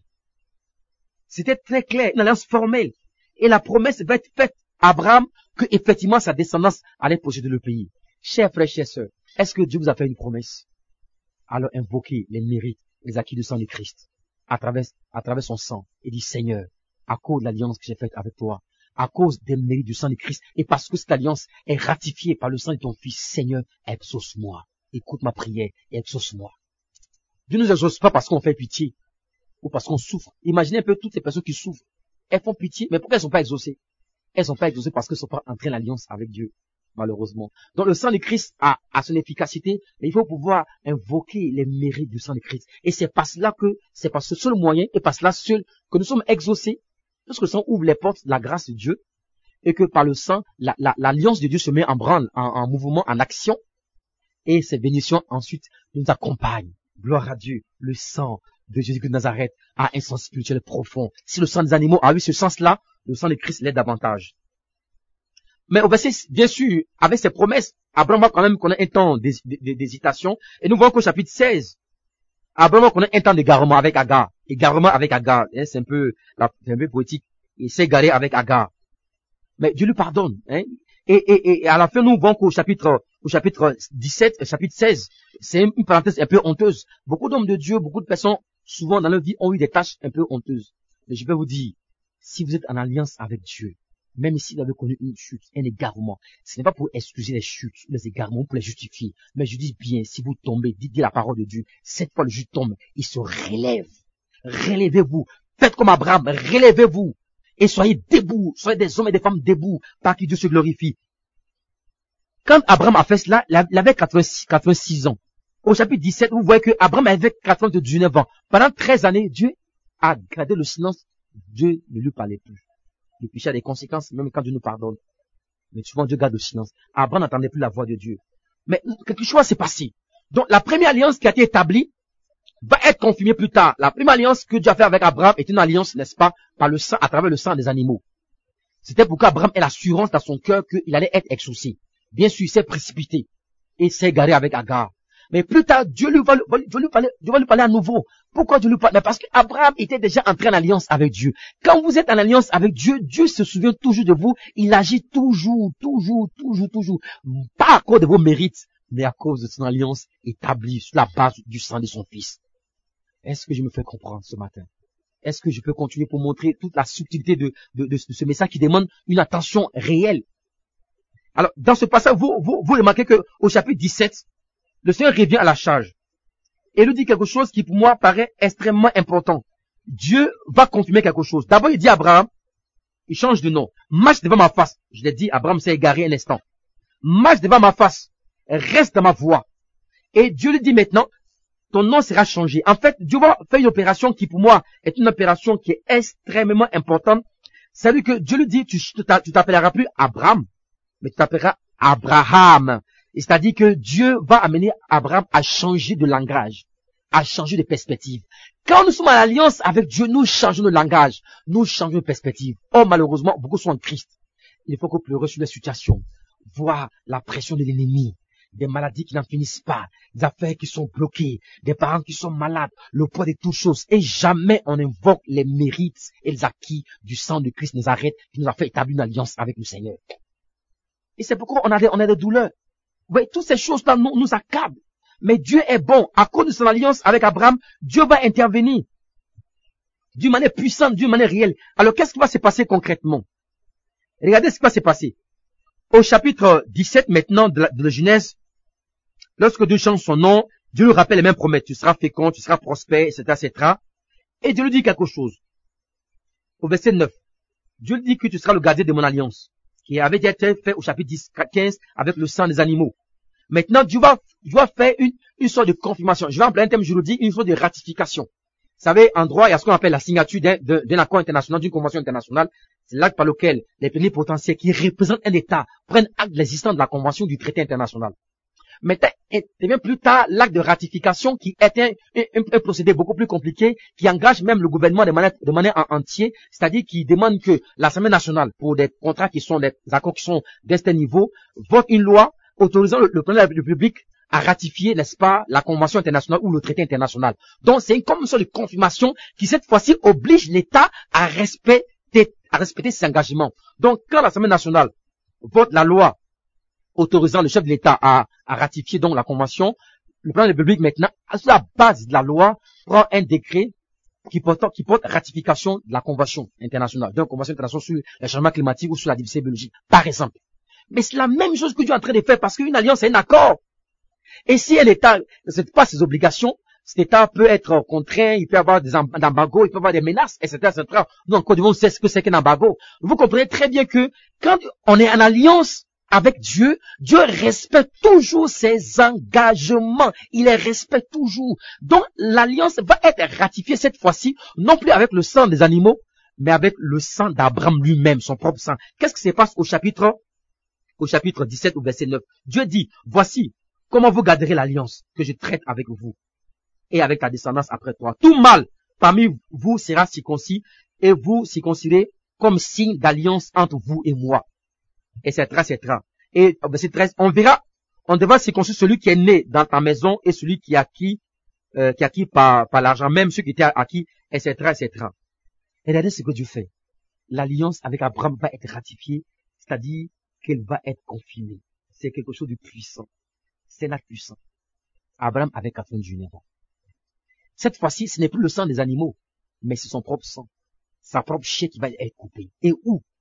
C'était très clair, une alliance formelle. Et la promesse va être faite à Abraham que effectivement sa descendance allait posséder le pays. Chers frères, chers sœurs, est-ce que Dieu vous a fait une promesse? Alors invoquez les mérites, les acquis du sang de Christ à travers son sang et dit Seigneur, à cause de l'alliance que j'ai faite avec toi, à cause des mérites du sang de Christ, et parce que cette alliance est ratifiée par le sang de ton Fils, Seigneur, exauce-moi. Écoute ma prière et exauce-moi. Dieu ne nous exauce pas parce qu'on fait pitié, ou parce qu'on souffre. Imaginez un peu toutes ces personnes qui souffrent. Elles font pitié, mais pourquoi elles ne sont pas exaucées? Elles ne sont pas exaucées parce qu'elles ne sont pas entrées en alliance avec Dieu, malheureusement. Donc le sang de Christ a son efficacité, mais il faut pouvoir invoquer les mérites du sang de Christ. Et c'est par cela que, c'est par ce seul moyen, et par cela seul, que nous sommes exaucés. Lorsque le sang ouvre les portes de la grâce de Dieu, et que par le sang, l'alliance de Dieu se met en branle, en mouvement, en action, et ces bénédictions ensuite nous accompagnent. Gloire à Dieu, le sang de Jésus de Nazareth a un sens spirituel profond. Si le sang des animaux a eu ce sens-là, le sang de Christ l'aide davantage. Mais au verset, bien sûr, avec ses promesses, Abraham va quand même connaître un temps d'hésitation, et nous voyons qu'au chapitre 16, Abraham connaît un temps d'égarement avec Agar. Égarement avec Agar. Hein, c'est un peu poétique. Il s'est égaré avec Agar. Mais Dieu lui pardonne. Hein. Et à la fin, nous voyons qu'au chapitre 17, chapitre 16, c'est une parenthèse un peu honteuse. Beaucoup d'hommes de Dieu, beaucoup de personnes, souvent dans leur vie, ont eu des tâches un peu honteuses. Mais je peux vous dire, si vous êtes en alliance avec Dieu, Même s'il avait connu une chute, un égarement, ce n'est pas pour excuser les chutes, les égarements, pour les justifier. Mais je dis bien, si vous tombez, dites la parole de Dieu. Cette fois le juste tombe, il se relève. Relevez-vous. Faites comme Abraham, relevez-vous. Et soyez debout, soyez des hommes et des femmes debout, par qui Dieu se glorifie. Quand Abraham a fait cela, il avait 86 ans. Au chapitre 17, vous voyez que Abraham avait 99 ans. Pendant 13 années, Dieu a gardé le silence. Dieu ne lui parlait plus. Le péché a des conséquences, même quand Dieu nous pardonne. Mais souvent, Dieu garde le silence. Abraham n'entendait plus la voix de Dieu. Mais quelque chose s'est passé. Donc, la première alliance qui a été établie va être confirmée plus tard. La première alliance que Dieu a fait avec Abraham est une alliance, n'est-ce pas, par le sang, à travers le sang des animaux. C'était pour qu'Abraham ait l'assurance dans son cœur qu'il allait être exaucé. Bien sûr, il s'est précipité et s'est égaré avec Agar. Mais plus tard, Dieu va lui parler à nouveau. Pourquoi Dieu lui parle? Parce qu'Abraham était déjà entré en alliance avec Dieu. Quand vous êtes en alliance avec Dieu, Dieu se souvient toujours de vous. Il agit toujours. Pas à cause de vos mérites, mais à cause de son alliance établie sur la base du sang de son Fils. Est-ce que je me fais comprendre ce matin? Est-ce que je peux continuer pour montrer toute la subtilité de ce message qui demande une attention réelle? Alors, dans ce passage, vous remarquez que au chapitre 17, le Seigneur revient à la charge. Et il nous dit quelque chose qui pour moi paraît extrêmement important. Dieu va confirmer quelque chose. D'abord, il dit à Abraham, il change de nom. Marche devant ma face. Je l'ai dit, Abraham s'est égaré un instant. Marche devant ma face. Reste dans ma voie. Et Dieu lui dit maintenant, ton nom sera changé. En fait, Dieu va faire une opération qui pour moi est une opération qui est extrêmement importante. C'est-à-dire que Dieu lui dit, tu t'appelleras plus Abraham, mais tu t'appelleras Abraham. C'est-à-dire que Dieu va amener Abraham à changer de langage, à changer de perspective. Quand nous sommes en alliance avec Dieu, nous changeons de langage, nous changeons de perspective. Oh, malheureusement, beaucoup sont en Christ. Il faut que pleurer sur les situations, voir la pression de l'ennemi, des maladies qui n'en finissent pas, des affaires qui sont bloquées, des parents qui sont malades, le poids de toutes choses. Et jamais on invoque les mérites et les acquis du sang de Christ Nazareth qui nous a fait établir une alliance avec le Seigneur. Et c'est pourquoi on a des douleurs. Vous voyez, toutes ces choses-là nous accablent. Mais Dieu est bon. À cause de son alliance avec Abraham, Dieu va intervenir d'une manière puissante, d'une manière réelle. Alors, qu'est-ce qui va se passer concrètement? Regardez ce qui va se passer. Au chapitre 17 maintenant de la Genèse, lorsque Dieu change son nom, Dieu lui rappelle les mêmes promesses. Tu seras fécond, tu seras prospère, etc., etc. Et Dieu lui dit quelque chose. Au verset 9, Dieu lui dit que tu seras le gardien de mon alliance, qui avait déjà été fait au chapitre 15 avec le sang des animaux. Maintenant, Dieu va faire une sorte de confirmation. Je vais employer un terme juridique, une sorte de ratification. Vous savez, en droit, il y a ce qu'on appelle la signature d'un accord international, d'une convention internationale. C'est l'acte par lequel les plénipotentiaires qui représentent un État prennent acte de l'existence de la convention du traité international. Maintenant, et bien plus tard, l'acte de ratification qui est un procédé beaucoup plus compliqué, qui engage même le gouvernement de manière entière, c'est-à-dire qui demande que l'Assemblée nationale, pour des contrats qui sont des accords qui sont d'un certain niveau, vote une loi autorisant le président de la République à ratifier, n'est-ce pas, la convention internationale ou le traité international. Donc, c'est comme une sorte de confirmation qui, cette fois-ci, oblige l'État à respecter ses engagements. Donc, quand l'Assemblée nationale vote la loi autorisant le chef de l'État à ratifier donc la convention, le président de la République maintenant, sur la base de la loi, prend un décret qui porte ratification de la convention internationale, donc convention internationale sur le changement climatique ou sur la diversité biologique, par exemple. Mais c'est la même chose que Dieu est en train de faire parce qu'une alliance c'est un accord. Et si un État ne respecte pas ses obligations, cet État peut être contraint, il peut avoir des embargos, il peut avoir des menaces, etc., etc. Nous, en Côte d'Ivoire, on sait ce que c'est qu'un embargo. Vous comprenez très bien que quand on est en alliance avec Dieu, Dieu respecte toujours ses engagements. Il les respecte toujours. Donc, l'alliance va être ratifiée cette fois-ci, non plus avec le sang des animaux, mais avec le sang d'Abraham lui-même, son propre sang. Qu'est-ce qui se passe au chapitre 17 au verset 9? Dieu dit, voici comment vous garderez l'alliance que je traite avec vous et avec ta descendance après toi. Tout mâle parmi vous sera circoncis et vous circoncirez comme signe d'alliance entre vous et moi. Etc., etc. Et au verset 13, on devra circoncire celui qui est né dans ta maison et celui qui est acquis par l'argent, même ceux qui étaient acquis, etc., etc. Et regardez ce que Dieu fait. L'alliance avec Abraham va être ratifiée, c'est-à-dire qu'elle va être confirmée. C'est quelque chose de puissant. C'est l'acte puissant. Abraham avait 99 ans. Cette fois-ci, ce n'est plus le sang des animaux, mais c'est son propre sang. Sa propre chair qui va être coupée. Et où?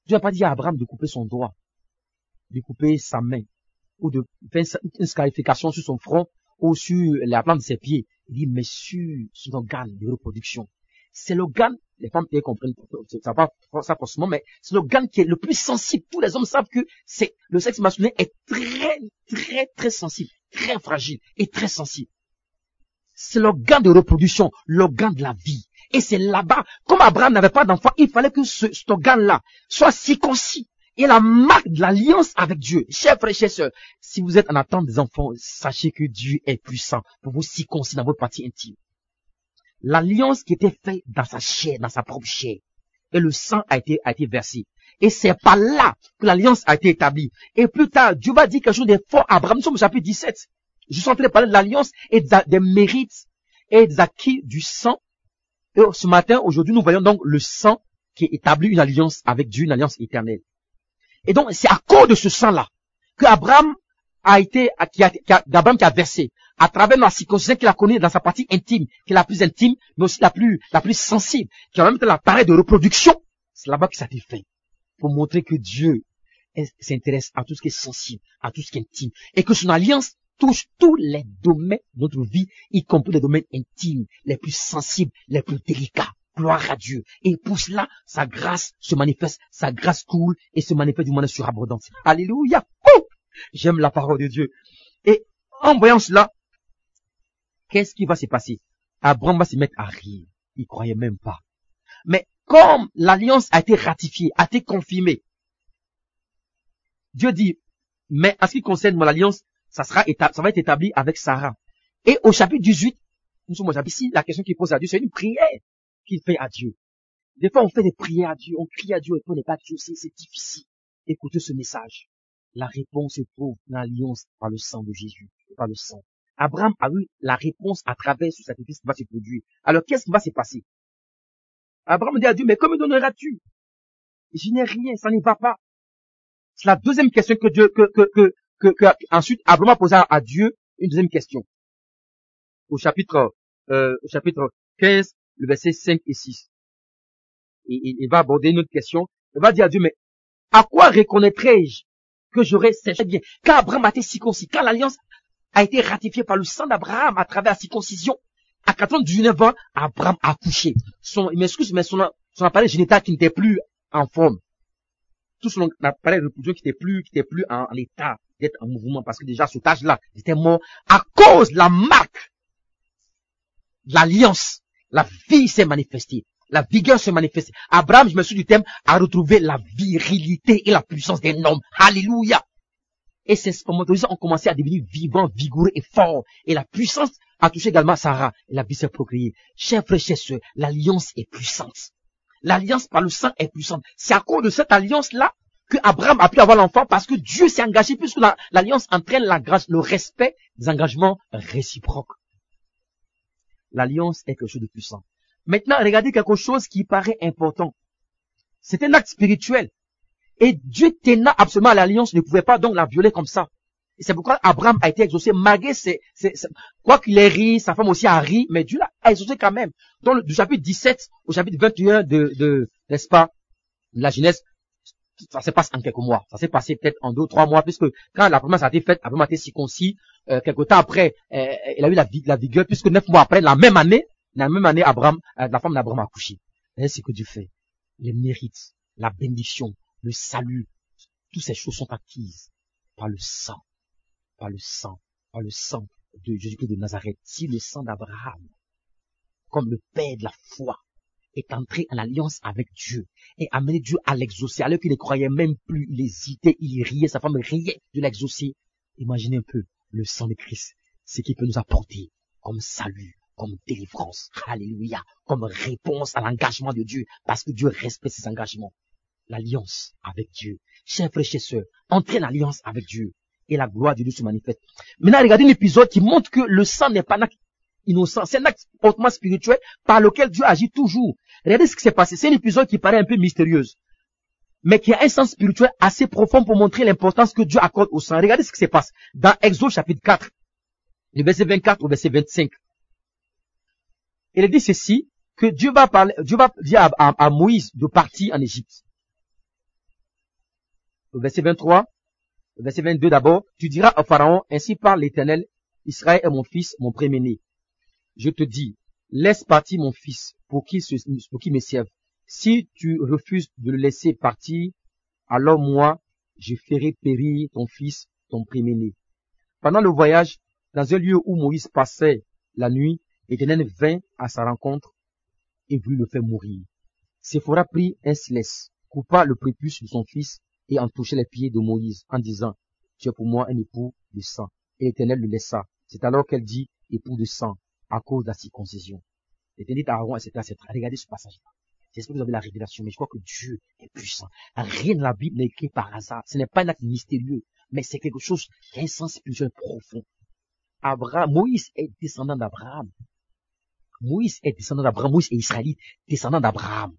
Dieu n'a pas dit à Abraham de couper son doigt, de couper sa main, ou de faire une scarification sur son front, ou sur la plante de ses pieds. Il dit, mais sur son organe de reproduction. C'est l'organe, les femmes peut comprendre, ça va pas ça forcément, mais c'est l'organe qui est le plus sensible. Tous les hommes savent que le sexe masculin est très sensible, très fragile et très sensible. C'est l'organe de reproduction, l'organe de la vie. Et c'est là-bas, comme Abraham n'avait pas d'enfant, il fallait que cet organe-là soit circoncis. Et la marque de l'alliance avec Dieu. Chers frères et chers sœurs, si vous êtes en attente des enfants, sachez que Dieu est puissant pour vous circoncire dans votre partie intime. L'alliance qui était faite dans sa chair, dans sa propre chair, et le sang a été versé. Et c'est par là que l'alliance a été établie. Et plus tard, Dieu va dire quelque chose de fort à Abraham. Nous sommes au chapitre 17. Je suis en train de parler de l'alliance et des mérites et des acquis du sang. Et ce matin, aujourd'hui, nous voyons donc le sang qui établit une alliance avec Dieu, une alliance éternelle. Et donc, c'est à cause de ce sang-là que Abraham qui a versé, à travers la circoncision qu'il a connue dans sa partie intime, qui est la plus intime, mais aussi la plus sensible, qui a même l'appareil de reproduction. C'est là-bas que ça a été fait. Pour montrer que Dieu s'intéresse à tout ce qui est sensible, à tout ce qui est intime. Et que son alliance touche tous les domaines de notre vie, y compris les domaines intimes, les plus sensibles, les plus délicats. Gloire à Dieu. Et pour cela, sa grâce se manifeste, sa grâce coule et se manifeste d'une manière surabondante. Alléluia. Oh, j'aime la parole de Dieu. Et en voyant cela, qu'est-ce qui va se passer? Abraham va se mettre à rire. Il croyait même pas. Mais comme l'alliance a été ratifiée, a été confirmée, Dieu dit, mais en ce qui concerne mon alliance, ça va être établi avec Sarah. Et au chapitre 18, nous sommes au chapitre ici, la question qu'il pose à Dieu, c'est une prière qu'il fait à Dieu. Des fois, on fait des prières à Dieu, on crie à Dieu et on n'est pas Dieu, c'est difficile. Écoutez ce message. La réponse se trouve dans l'alliance par le sang de Jésus, par le sang. Abraham a eu la réponse à travers ce sacrifice qui va se produire. Alors, qu'est-ce qui va se passer? Abraham dit à Dieu, mais que me donneras-tu? Je n'ai rien, ça n'y va pas. C'est la deuxième question ensuite Abraham a posé à Dieu une deuxième question. Au chapitre 15, le verset 5 et 6. Il va aborder une autre question. Il va dire à Dieu, mais à quoi reconnaîtrai-je que j'aurai séché bien? Quand Abraham a été circoncis, quand l'alliance a été ratifiée par le sang d'Abraham à travers la circoncision, à 99 ans, Abraham a accouché. Il m'excuse, mais son appareil génital qui n'était plus en forme. Tout son appareil de reproduction qui n'était plus en état d'être en mouvement, parce que déjà, ce âge-là, il était mort à cause de la marque de l'alliance. La vie s'est manifestée. La vigueur s'est manifestée. Abraham, je me suis du thème, a retrouvé la virilité et la puissance d'un homme. Alléluia. Et ces spermatozoïdes ont commencé à devenir vivants, vigoureux et forts. Et la puissance a touché également Sarah. Et la vie s'est procréée. Chers frères, chers sœurs, l'alliance est puissante. L'alliance par le sang est puissante. C'est à cause de cette alliance-là que Abraham a pu avoir l'enfant, parce que Dieu s'est engagé, puisque l'alliance entraîne la grâce, le respect des engagements réciproques. L'alliance est quelque chose de puissant. Maintenant, regardez quelque chose qui paraît important. C'est un acte spirituel. Et Dieu tenant absolument à l'alliance ne pouvait pas donc la violer comme ça. Et c'est pourquoi Abraham a été exaucé, malgré quoi qu'il ait ri, sa femme aussi a ri, mais Dieu l'a exaucé quand même. Donc, du chapitre 17 au chapitre 21 n'est-ce pas, la Genèse, ça se passe en quelques mois. Ça s'est passé peut-être en 2 ou 3 mois, puisque quand la promesse a été faite, Abraham a été circoncis, quelque temps après, il a eu la vigueur, puisque 9 mois après, la même année, Abraham, la femme d'Abraham a accouché. C'est ce que Dieu fait. Les mérites, la bénédiction, le salut, toutes ces choses sont acquises par le sang, par le sang de Jésus-Christ de Nazareth. Si le sang d'Abraham, comme le père de la foi, est entré en alliance avec Dieu et amené Dieu à l'exaucer, alors qu'il ne croyait même plus, il hésitait, il riait, sa femme riait de l'exaucer. Imaginez un peu le sang de Christ, ce qu'il peut nous apporter comme salut, comme délivrance, alléluia, comme réponse à l'engagement de Dieu, parce que Dieu respecte ses engagements. L'alliance avec Dieu. Chers frères, chers sœurs, entrez en alliance avec Dieu et la gloire de Dieu se manifeste. Maintenant, regardez l'épisode qui montre que le sang n'est pas un acte innocent, c'est un acte hautement spirituel par lequel Dieu agit toujours. Regardez ce qui s'est passé. C'est un épisode qui paraît un peu mystérieuse, mais qui a un sens spirituel assez profond pour montrer l'importance que Dieu accorde au sang. Regardez ce qui se passe dans Exode chapitre 4, le verset 24 au verset 25. Il dit ceci, que Dieu va dire à Moïse de partir en Égypte. au verset 23, au verset 22 d'abord, tu diras au Pharaon, ainsi parle l'Éternel, Israël est mon fils, mon premier-né. Je te dis, laisse partir mon fils pour qu'il me serve. Si tu refuses de le laisser partir, alors moi, je ferai périr ton fils, ton premier-né. Pendant le voyage, dans un lieu où Moïse passait la nuit, l'Éternel vint à sa rencontre et voulut le faire mourir. Séphora prit un slès, coupa le prépuce de son fils et en toucha les pieds de Moïse en disant, tu es pour moi un époux de sang. Et l'Éternel le laissa. C'est alors qu'elle dit, époux de sang, à cause de la circoncision. L'Éternel dit à Aaron, etc., etc. Regardez ce passage-là. J'espère que vous avez la révélation, mais je crois que Dieu est puissant. Rien dans la Bible n'est écrit par hasard. Ce n'est pas un acte mystérieux, mais c'est quelque chose qui a un sens spirituel profond. Moïse est descendant d'Abraham. Moïse est israélite, descendant d'Abraham.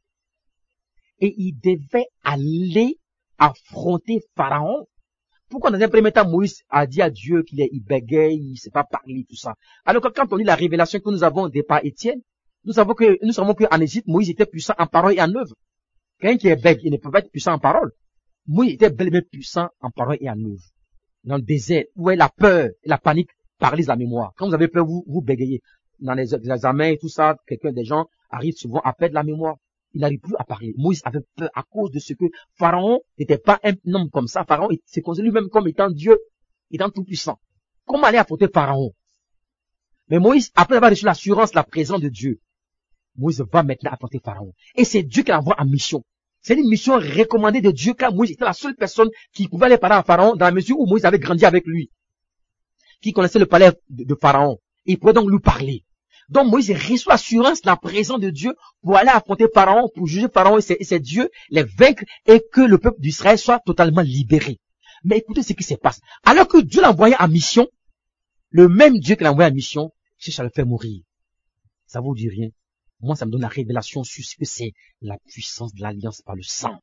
Et il devait aller affronter Pharaon. Pourquoi dans un premier temps, Moïse a dit à Dieu il bégayait, il ne sait pas parler, tout ça. Alors que quand on lit la révélation que nous avons de par Étienne, nous savons qu'en Égypte, Moïse était puissant en parole et en œuvre. Quelqu'un qui est bègue, il ne peut pas être puissant en parole. Moïse était bel et bien puissant en parole et en œuvre. Dans le désert, où est la peur et la panique paralysent la mémoire. Quand vous avez peur, vous bégayez. Dans les examens et tout ça, des gens arrivent souvent à perdre la mémoire. Il n'arrive plus à parler. Moïse avait peur à cause de ce que Pharaon n'était pas un homme comme ça. Pharaon s'est considéré lui-même comme étant Dieu, étant tout puissant. Comment aller affronter Pharaon? Mais Moïse, après avoir reçu l'assurance, la présence de Dieu, Moïse va maintenant affronter Pharaon. Et c'est Dieu qui l'envoie en mission. C'est une mission recommandée de Dieu car Moïse était la seule personne qui pouvait aller parler à Pharaon dans la mesure où Moïse avait grandi avec lui. Qui connaissait le palais de Pharaon. Il pouvait donc lui parler. Donc Moïse reçoit l'assurance, la présence de Dieu pour aller affronter Pharaon, pour juger Pharaon et ses dieux, les vaincre et que le peuple d'Israël soit totalement libéré. Mais écoutez ce qui se passe. Alors que Dieu l'a envoyé en mission, le même Dieu qui l'a envoyé en mission, cherche à le faire mourir. Ça vous dit rien? Moi, ça me donne la révélation sur ce que c'est la puissance de l'alliance par le sang.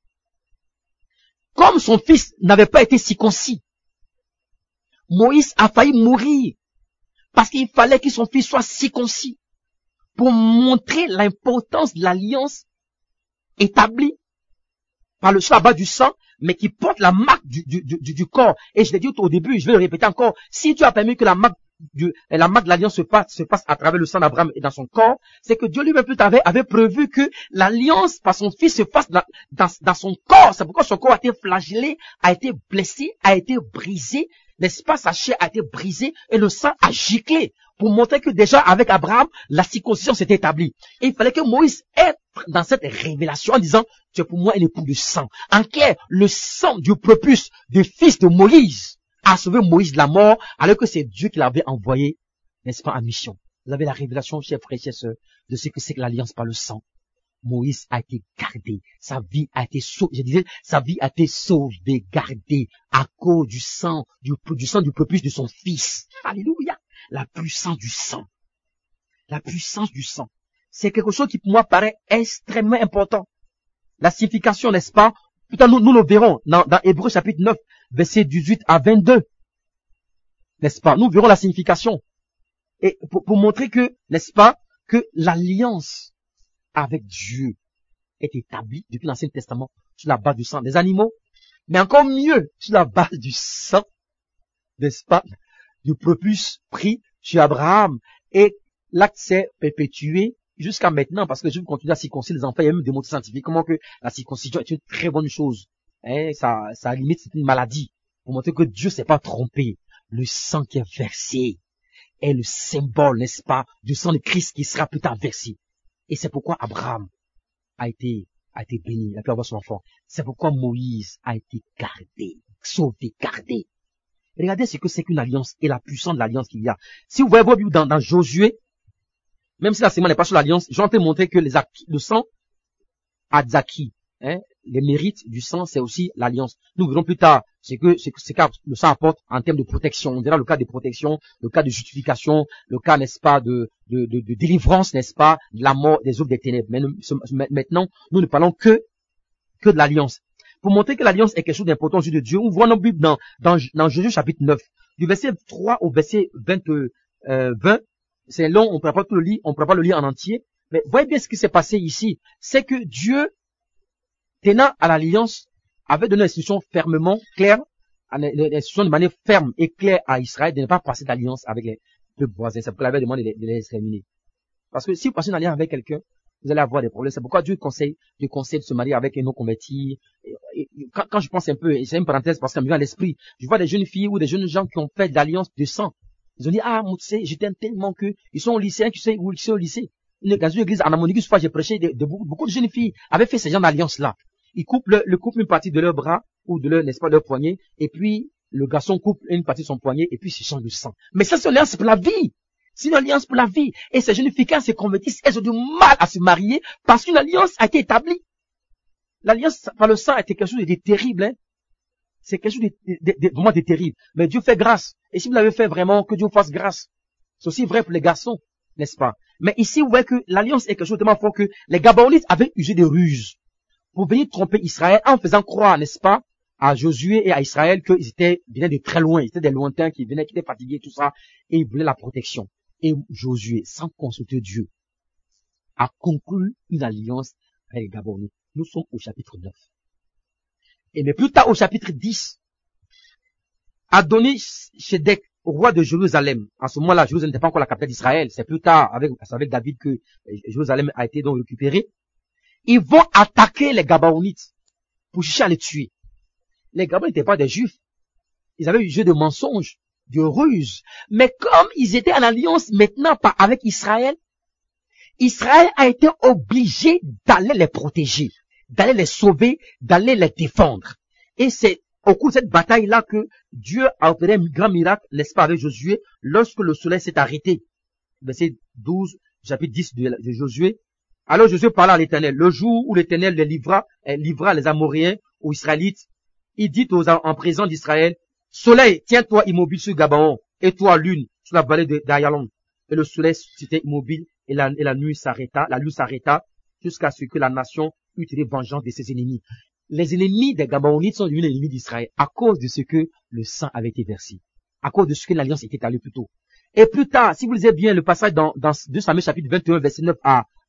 Comme son fils n'avait pas été circoncis, Moïse a failli mourir parce qu'il fallait que son fils soit circoncis pour montrer l'importance de l'alliance établie sur la base du sang, mais qui porte la marque du corps. Et je l'ai dit au début, je vais le répéter encore, si Dieu a permis que la marque de l'alliance se passe à travers le sang d'Abraham et dans son corps, c'est que Dieu lui-même plus tard avait prévu que l'alliance par son fils se fasse dans son corps. C'est pourquoi son corps a été flagellé, a été blessé, a été brisé, n'est-ce pas, sa chair a été brisée et le sang a giclé pour montrer que déjà avec Abraham, la circoncision s'était établie. Et il fallait que Moïse entre dans cette révélation en disant, tu es pour moi un époux de sang. En clair, le sang du prépuce du fils de Moïse a sauvé Moïse de la mort, alors que c'est Dieu qui l'avait envoyé, n'est-ce pas, en mission. Vous avez la révélation, chers frères et chers sœurs, de ce que c'est que l'alliance par le sang. Moïse a été gardé, sa vie a été sauvegardée à cause du sang du prépuce de son fils. Alléluia! La puissance du sang. La puissance du sang. C'est quelque chose qui pour moi paraît extrêmement important. La signification, n'est-ce pas? Putain, nous le verrons dans Hébreux chapitre 9, versets 18 à 22. N'est-ce pas? Nous verrons la signification. Et pour montrer que, n'est-ce pas, que l'alliance avec Dieu est établie depuis l'Ancien Testament sur la base du sang des animaux, mais encore mieux sur la base du sang, n'est-ce pas, du prépuce pris sur Abraham. Et l'acte s'est perpétué jusqu'à maintenant, parce que Dieu continue à circoncire les enfants. Il y a même démontré scientifiquement que la circoncision est une très bonne chose. Ça limite, c'est une maladie. Pour montrer que Dieu s'est pas trompé. Le sang qui est versé est le symbole, n'est-ce pas, du sang de Christ qui sera plus tard versé. Et c'est pourquoi Abraham a été béni, il a pu avoir son enfant. C'est pourquoi Moïse a été gardé, sauvegardé. Regardez ce que c'est qu'une alliance et la puissance de l'alliance qu'il y a. Si vous voyez votre Bible dans Josué, même si la sémence n'est pas sur l'alliance, j'ai envie de montrer que le sang a des acquis. Les mérites du sang, c'est aussi l'alliance. Nous verrons plus tard ce que le sang apporte en termes de protection. On verra le cas de protection, le cas de justification, le cas, n'est-ce pas, de délivrance, n'est-ce pas, de la mort des œuvres des ténèbres. Mais maintenant, nous ne parlons que de l'alliance. Pour montrer que l'alliance est quelque chose d'important aux yeux de Dieu, on voit notre Bible dans Jésus chapitre 9, du verset 3 au verset 20, c'est long, on ne pourra pas tout le lire, on ne pourra pas le lire en entier, mais voyez bien ce qui s'est passé ici. C'est que Dieu, tenant à l'alliance, avait donné l'instruction fermement, claire, l'instruction de manière ferme et claire à Israël de ne pas passer d'alliance avec les peuples voisins. C'est pourquoi il avait demandé de les exterminer. Parce que si vous passez une alliance avec quelqu'un, vous allez avoir des problèmes. C'est pourquoi Dieu conseille de se marier avec un non-converti. Quand je pense un peu, c'est une parenthèse parce que ça me vient à l'esprit, je vois des jeunes filles ou des jeunes gens qui ont fait de l'alliance de sang. Ils ont dit, ah, tu sais, je t'aime tellement que, ils sont au lycée, tu sais, où ils sont au lycée. Dans une église, en Amonique, une fois, j'ai prêché beaucoup de jeunes filles avaient fait ce genre d'alliance-là. Ils coupent une partie de leur bras, ou de leur, n'est-ce pas, leur poignet, et puis, le garçon coupe une partie de son poignet, et puis, c'est change de sang. Mais ça, c'est une alliance pour la vie. C'est une alliance pour la vie. Et ces jeunes filles, quand elles se convertissent, elles ont du mal à se marier parce qu'une alliance a été établie. L'alliance par le sang était quelque chose de terrible, hein. C'est quelque chose vraiment de terrible. Mais Dieu fait grâce. Et si vous l'avez fait vraiment, que Dieu vous fasse grâce. C'est aussi vrai pour les garçons, n'est-ce pas? Mais ici, vous voyez que l'alliance est quelque chose de tellement fort que les Gabaonites avaient usé de ruses pour venir tromper Israël en faisant croire, n'est-ce pas, à Josué et à Israël qu'ils venaient de très loin. Ils étaient des lointains qui étaient fatigués, tout ça, et ils voulaient la protection. Et Josué, sans consulter Dieu, a conclu une alliance avec les Gabaonites. Nous sommes au chapitre 9. Et mais plus tard, au chapitre 10, Adoni-Shedek, roi de Jérusalem. En ce moment-là, Jérusalem n'était pas encore la capitale d'Israël. C'est plus tard, avec David, que Jérusalem a été donc récupérée. Ils vont attaquer les Gabaonites pour chercher à les tuer. Les Gabaonites n'étaient pas des Juifs. Ils avaient eu jeu de mensonges, de ruses. Mais comme ils étaient en alliance maintenant avec Israël, Israël a été obligé d'aller les protéger, d'aller les sauver, d'aller les défendre. Et c'est au cours de cette bataille-là que Dieu a opéré un grand miracle, n'est-ce pas, avec Josué, lorsque le soleil s'est arrêté. Verset 12, chapitre 10 de Josué. Alors Josué parla à l'Éternel. Le jour où l'Éternel les livra les Amoréens aux Israélites, il dit en présence d'Israël, soleil, tiens-toi immobile sur Gabaon, et toi lune sur la vallée d'Ayalon. Et le soleil s'était immobile, et la nuit s'arrêta, jusqu'à ce que la nation eût tiré vengeance de ses ennemis. Les ennemis des Gabaonites sont devenus les ennemis d'Israël à cause de ce que le sang avait été versé, à cause de ce que l'alliance était établie plus tôt. Et plus tard, si vous lisez bien le passage dans 2 Samuel chapitre 21, verset 1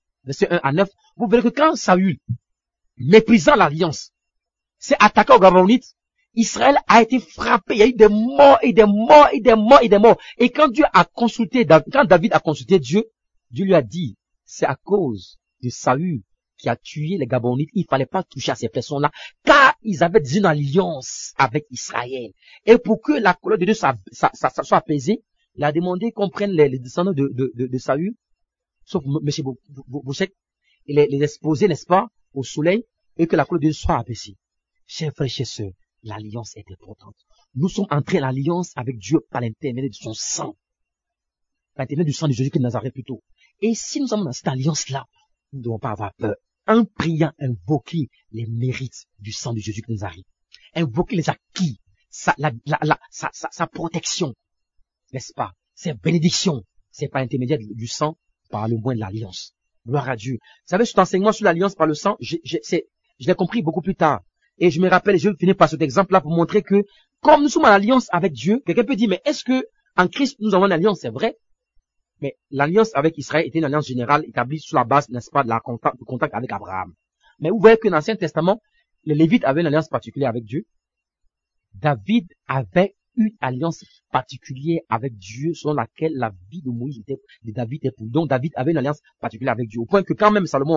à 9, vous verrez que quand Saül, méprisant l'alliance, s'est attaqué aux Gabaonites, Israël a été frappé. Il y a eu des morts et des morts et des morts et des morts. Et quand David a consulté Dieu, Dieu lui a dit, c'est à cause de Saül qui a tué les Gabaonites, il fallait pas toucher à ces personnes-là, car ils avaient une alliance avec Israël. Et pour que la colère de Dieu soit apaisée, il a demandé qu'on prenne les descendants de Saül, sauf M. Bouchek, et les exposer, n'est-ce pas, au soleil, et que la colère de Dieu soit apaisée. Chers frères, chers sœurs, l'alliance est importante. Nous sommes entrés en alliance avec Dieu par l'intermédiaire de son sang. Par l'intermédiaire du sang de Jésus de Nazareth plutôt. Et si nous sommes dans cette alliance-là, nous ne devons pas avoir peur. En priant, invoquer les mérites du sang de Jésus de Nazareth. Invoquer les acquis, sa protection. N'est-ce pas? Ses bénédictions. C'est par l'intermédiaire du sang, par le moyen de l'alliance. Gloire à Dieu. Vous savez, cet enseignement sur l'alliance par le sang, je l'ai compris beaucoup plus tard. Et je me rappelle, je vais finir par cet exemple-là pour montrer que, comme nous sommes en alliance avec Dieu, quelqu'un peut dire, mais est-ce que, en Christ, nous avons une alliance? C'est vrai. Mais l'alliance avec Israël était une alliance générale établie sur la base, n'est-ce pas, du contact avec Abraham. Mais vous voyez que dans l'Ancien Testament, les Lévites avaient une alliance particulière avec Dieu. David avait une alliance particulière avec Dieu, selon laquelle la vie de David était pour. Donc David avait une alliance particulière avec Dieu. Au point que quand même Salomon,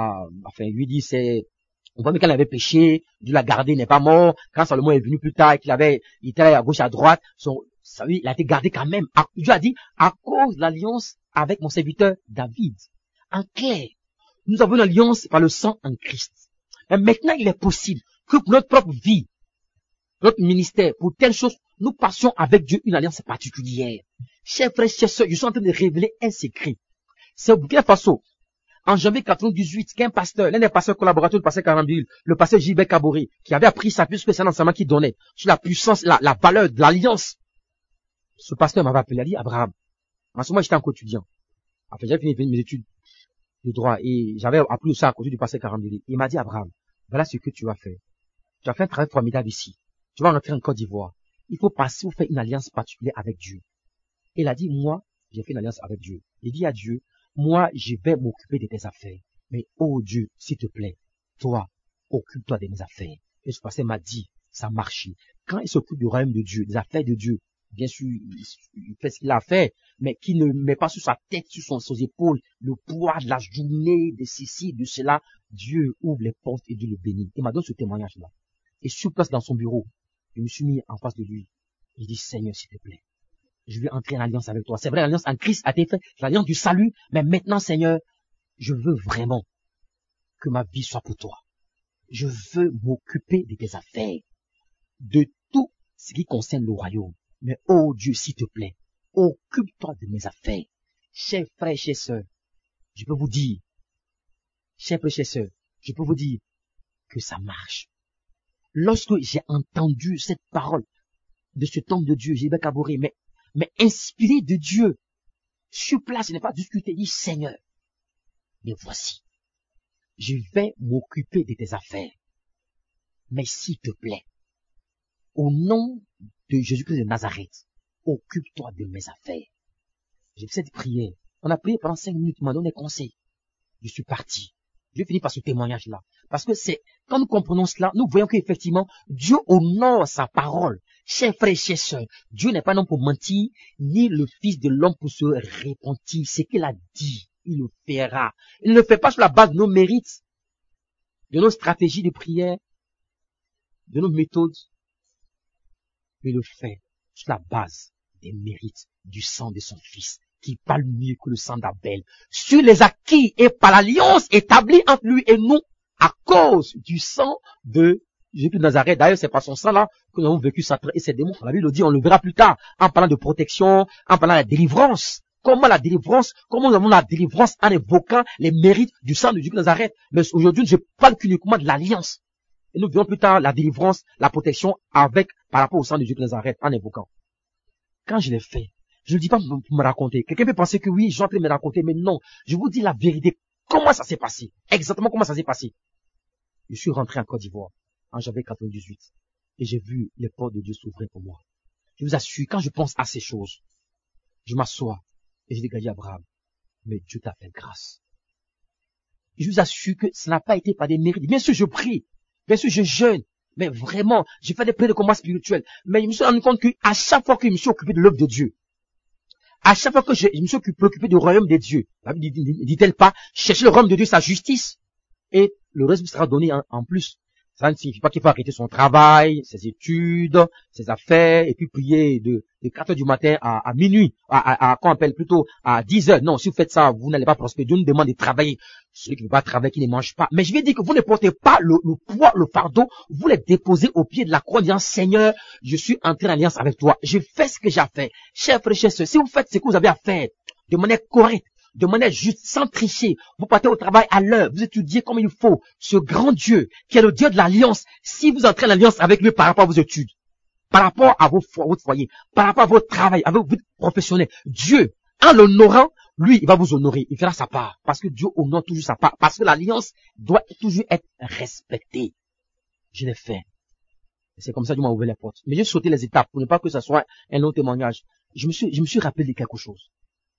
lui dit, on voit même quand il avait péché, Dieu l'a gardé, il n'est pas mort. Quand Salomon est venu plus tard et il était à gauche, à droite, il a été gardé quand même. Dieu a dit, à cause de l'alliance avec mon serviteur David. En clair, nous avons une alliance par le sang en Christ. Mais maintenant, il est possible que pour notre propre vie, notre ministère, pour telle chose, nous passions avec Dieu une alliance particulière. Chers frères, chers sœurs, je suis en train de révéler un secret. C'est au Burkina Faso. En janvier 98, qu'un pasteur, l'un des pasteurs collaborateurs du pasteur Karambule, le pasteur Gilbert Kaboré, qui avait appris ça puisque c'est un enseignement qu'il donnait sur la puissance, la valeur de l'alliance. Ce pasteur m'avait appelé, il a dit, Abraham, en ce moment j'étais encore étudiant. Enfin, j'avais fini mes études de droit et j'avais appris ça à côté du pasteur Karambule. Il m'a dit, Abraham, voilà ce que tu vas faire. Tu as fait un travail formidable ici. Tu vas rentrer en Côte d'Ivoire. Il faut passer ou faire une alliance particulière avec Dieu. Et il a dit, moi, j'ai fait une alliance avec Dieu. Il dit à Dieu, moi, je vais m'occuper de tes affaires. Mais, oh Dieu, s'il te plaît, toi, occupe-toi de mes affaires. Et ce pasteur m'a dit, ça marche. Quand il s'occupe du royaume de Dieu, des affaires de Dieu, bien sûr, il fait ce qu'il a fait, mais qu'il ne met pas sur sa tête, sur ses épaules, le poids de la journée, de ceci, de cela. Dieu ouvre les portes et Dieu le bénit. Il m'a donné ce témoignage-là. Et sur place dans son bureau, je me suis mis en face de lui. Je dis, Seigneur, s'il te plaît, je veux entrer en alliance avec toi. C'est vrai, l'alliance en Christ a été faite, l'alliance du salut, mais maintenant, Seigneur, je veux vraiment que ma vie soit pour toi. Je veux m'occuper de tes affaires, de tout ce qui concerne le royaume. Mais oh Dieu, s'il te plaît, occupe-toi de mes affaires. Chers frères, chers sœurs, je peux vous dire, chers frères, chers sœurs, je peux vous dire que ça marche. Lorsque j'ai entendu cette parole de cet homme de Dieu, Gilbert Kaboré, mais inspiré de Dieu, sur place, je n'ai pas discuté, dit Seigneur, mais voici, je vais m'occuper de tes affaires. Mais s'il te plaît, au nom de Jésus-Christ de Nazareth, occupe-toi de mes affaires. J'ai fait cette prière. On a prié pendant 5 minutes, m'a donné conseil. Je suis parti. Je finis par ce témoignage-là. Parce que c'est, quand nous comprenons cela, nous voyons qu'effectivement, Dieu honore sa parole. Chers frères et chers sœurs, Dieu n'est pas un homme pour mentir, ni le fils de l'homme pour se repentir. Ce qu'il a dit, il le fera. Il ne le fait pas sur la base de nos mérites, de nos stratégies de prière, de nos méthodes. Il le fait sur la base des mérites du sang de son fils, qui parle mieux que le sang d'Abel, sur les acquis et par l'alliance établie entre lui et nous, à cause du sang de Jésus de Nazareth. D'ailleurs, c'est par son sang là que nous avons vécu Satan et ses démons. La Bible le dit, on le verra plus tard, en parlant de protection, en parlant de la délivrance. Comment nous avons la délivrance en évoquant les mérites du sang de Jésus de Nazareth. Mais aujourd'hui, je parle qu'uniquement de l'alliance. Et nous verrons plus tard la délivrance, la protection par rapport au sang de Jésus de Nazareth, en évoquant. Quand je l'ai fait, je ne dis pas pour me raconter. Quelqu'un peut penser que oui, je suis en train de me raconter, mais non. Je vous dis la vérité. Comment ça s'est passé? Exactement comment ça s'est passé. Je suis rentré en Côte d'Ivoire, en janvier 98. Et j'ai vu les portes de Dieu s'ouvrir pour moi. Je vous assure, quand je pense à ces choses, je m'assois et je dis à Abraham, mais Dieu t'a fait grâce. Et je vous assure que ça n'a pas été par des mérites. Bien sûr, je prie. Bien sûr, je jeûne. Mais vraiment, j'ai fait des prières de combat spirituel. Mais je me suis rendu compte qu'à chaque fois que je me suis occupé de l'œuvre de Dieu, à chaque fois que je me suis préoccupé du royaume des dieux, la Bible dit-elle pas, cherchez le royaume de Dieu, sa justice, et le reste vous sera donné en plus. Ça ne signifie pas qu'il faut arrêter son travail, ses études, ses affaires, et puis prier de 4 heures du matin à minuit, qu'on appelle plutôt à 10 heures. Non, si vous faites ça, vous n'allez pas prospérer. Dieu nous demande de travailler. Celui qui ne veut pas travailler, qui ne mange pas. Mais je vais dire que vous ne portez pas le poids, le fardeau, vous les déposez au pied de la croix en disant, Seigneur, je suis entré en alliance avec toi. Je fais ce que j'ai à faire. Chers frères, chers sœurs, si vous faites ce que vous avez à faire de manière correcte, de manière juste, sans tricher, vous partez au travail à l'heure, vous étudiez comme il faut, ce grand Dieu, qui est le Dieu de l'alliance, si vous entrez en alliance avec lui par rapport à vos études, par rapport à votre foyer, par rapport à votre travail, à votre vie professionnelle, Dieu, en l'honorant, lui, il va vous honorer, il fera sa part, parce que Dieu honore toujours sa part, parce que l'alliance doit toujours être respectée. Je l'ai fait. C'est comme ça que Dieu m'a ouvert les portes. Mais j'ai sauté les étapes pour ne pas que ce soit un long témoignage. Je me suis rappelé de quelque chose.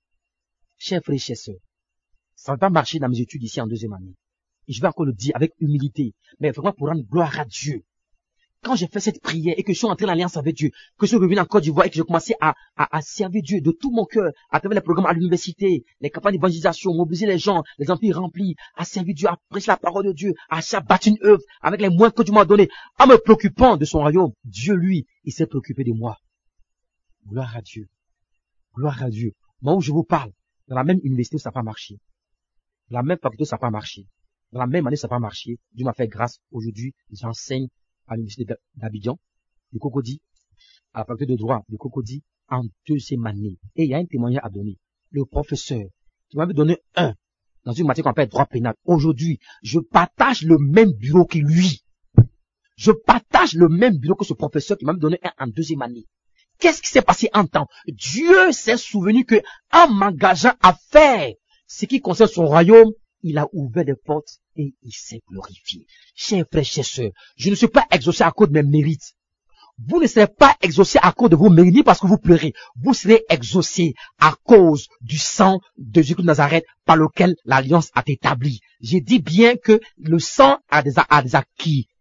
Chers frères et chers sœurs, ça ne va pas marcher dans mes études ici en 2e année. Et je vais encore le dire avec humilité, mais vraiment pour rendre gloire à Dieu. Quand j'ai fait cette prière et que je suis entré en alliance avec Dieu, que je suis revenu en Côte d'Ivoire et que j'ai commencé à servir Dieu de tout mon cœur, à travers les programmes à l'université, les campagnes d'évangélisation, mobiliser les gens, les empires remplis, à servir Dieu, à prêcher la parole de Dieu, à bâtir une œuvre avec les moyens que Dieu m'a donnés, en me préoccupant de son royaume. Dieu, lui, il s'est préoccupé de moi. Gloire à Dieu. Gloire à Dieu. Moi où je vous parle, dans la même université, ça n'a pas marché. Dans la même faculté, ça n'a pas marché. Dans la même année, ça n'a pas marché. Dieu m'a fait grâce. Aujourd'hui, j'enseigne à l'université d'Abidjan, du Cocody, à la faculté de droit du Cocody, en 2e année. Et il y a un témoignage à donner. Le professeur, qui m'avait donné dans une matière qu'on appelle droit pénal. Aujourd'hui, je partage le même bureau que lui. Je partage le même bureau que ce professeur qui m'avait donné en 2e année. Qu'est-ce qui s'est passé en temps? Dieu s'est souvenu que, en m'engageant à faire ce qui concerne son royaume, il a ouvert les portes et il s'est glorifié. Chers frères, chers sœurs, je ne suis pas exaucé à cause de mes mérites. Vous ne serez pas exaucé à cause de vos mérites, ni parce que vous pleurez. Vous serez exaucé à cause du sang de Jésus de Nazareth par lequel l'alliance a été établie. J'ai dit bien que le sang a des acquis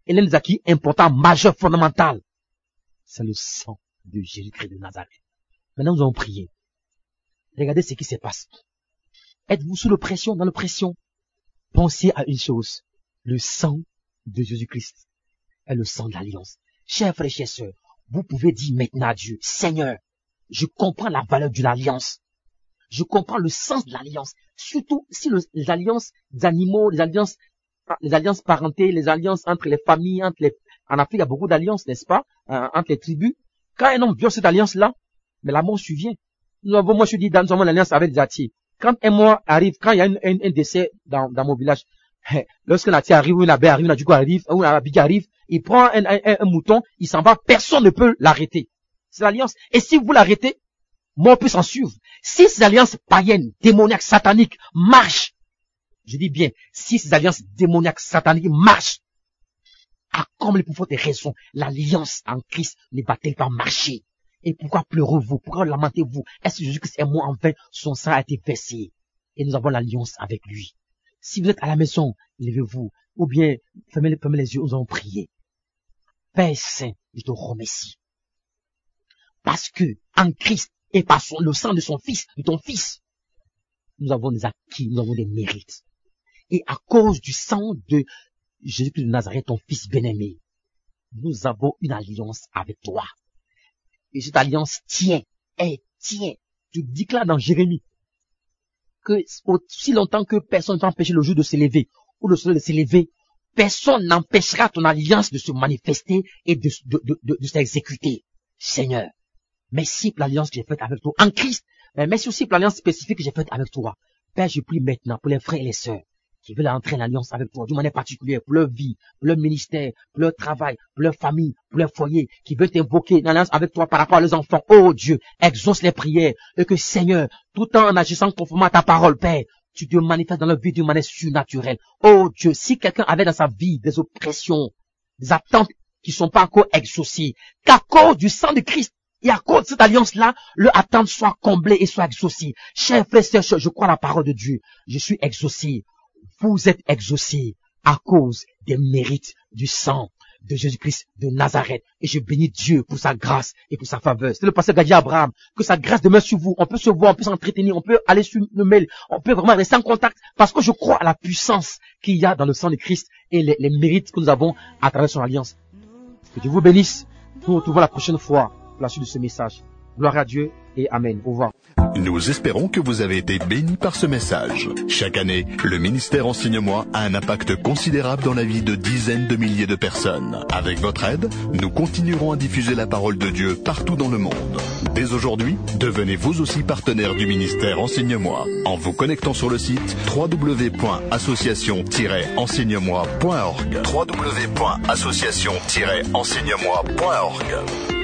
et l'un des acquis importants, majeurs, fondamental, c'est le sang de Jésus-Christ de Nazareth. Maintenant, nous allons prier. Regardez ce qui se passe. Êtes-vous sous l'oppression, dans l'oppression? Pensez à une chose. Le sang de Jésus-Christ est le sang de l'alliance. Chers frères et chères sœurs, vous pouvez dire maintenant à Dieu, Seigneur, je comprends la valeur de l'alliance. Je comprends le sens de l'alliance. Surtout si les alliances d'animaux, les alliances parentées, les alliances entre les familles, en Afrique, il y a beaucoup d'alliances, n'est-ce pas, entre les tribus. Quand un homme viole cette alliance-là, mais la mort survient. Moi, je dis, nous avons l'alliance avec des Atiers. Quand un mois arrive, quand il y a un décès dans mon village, lorsqu'un Atier arrive, ou une abeille arrive, un Adjugo arrive, ou un Abiga arrive, il prend un mouton, il s'en va, personne ne peut l'arrêter. C'est l'alliance. Et si vous l'arrêtez, mort peut s'en suivre. Si ces alliances païennes, démoniaques, sataniques marchent, je dis bien, si ces alliances démoniaques, sataniques marchent, à comme pour des raisons, l'alliance en Christ ne va-t-elle pas marcher? Et pourquoi pleurez-vous? Pourquoi lamentez-vous? Est-ce que Jésus-Christ est mort en vain? Son sang a été versé. Et nous avons l'alliance avec lui. Si vous êtes à la maison, levez-vous. Ou bien, fermez les yeux, nous allons prier. Père Saint, je te remercie. Parce que, en Christ, et par le sang de son Fils, de ton Fils, nous avons des acquis, nous avons des mérites. Et à cause du sang de Jésus-Christ de Nazareth, ton Fils bien-aimé, nous avons une alliance avec toi. Et cette alliance tient. Tu déclares dans Jérémie que aussi longtemps que personne ne t'empêche le jour de s'élever ou le soleil de s'élever, personne n'empêchera ton alliance de se manifester et de s'exécuter. Seigneur, merci pour l'alliance que j'ai faite avec toi en Christ. Merci aussi pour l'alliance spécifique que j'ai faite avec toi. Père, je prie maintenant pour les frères et les sœurs qui veulent entrer en alliance avec toi d'une manière particulière pour leur vie, pour leur ministère, pour leur travail, pour leur famille, pour leur foyer, qui veulent t'invoquer une alliance avec toi par rapport à leurs enfants. Oh Dieu, exauce les prières et que Seigneur, tout en agissant conformément à ta parole, Père, tu te manifestes dans leur vie d'une manière surnaturelle. Oh Dieu, si quelqu'un avait dans sa vie des oppressions, des attentes qui ne sont pas encore exaucées, qu'à cause du sang de Christ, et à cause de cette alliance-là, leur attente soit comblée et soit exaucée. Chers frères et sœurs, je crois à la parole de Dieu. Je suis exaucé. Vous êtes exaucés à cause des mérites du sang de Jésus-Christ de Nazareth. Et je bénis Dieu pour sa grâce et pour sa faveur. C'est le pasteur qui a dit à Abraham que sa grâce demeure sur vous. On peut se voir, on peut s'entretenir, on peut aller sur le mail, on peut vraiment rester en contact parce que je crois à la puissance qu'il y a dans le sang de Christ et les mérites que nous avons à travers son alliance. Que Dieu vous bénisse. Nous nous retrouvons la prochaine fois pour la suite de ce message. Gloire à Dieu et Amen. Au revoir. Nous espérons que vous avez été bénis par ce message. Chaque année, le ministère Enseigne-moi a un impact considérable dans la vie de dizaines de milliers de personnes. Avec votre aide, nous continuerons à diffuser la parole de Dieu partout dans le monde. Dès aujourd'hui, devenez vous aussi partenaire du ministère Enseigne-moi en vous connectant sur le site www.association-enseignemoi.org. www.association-enseignemoi.org.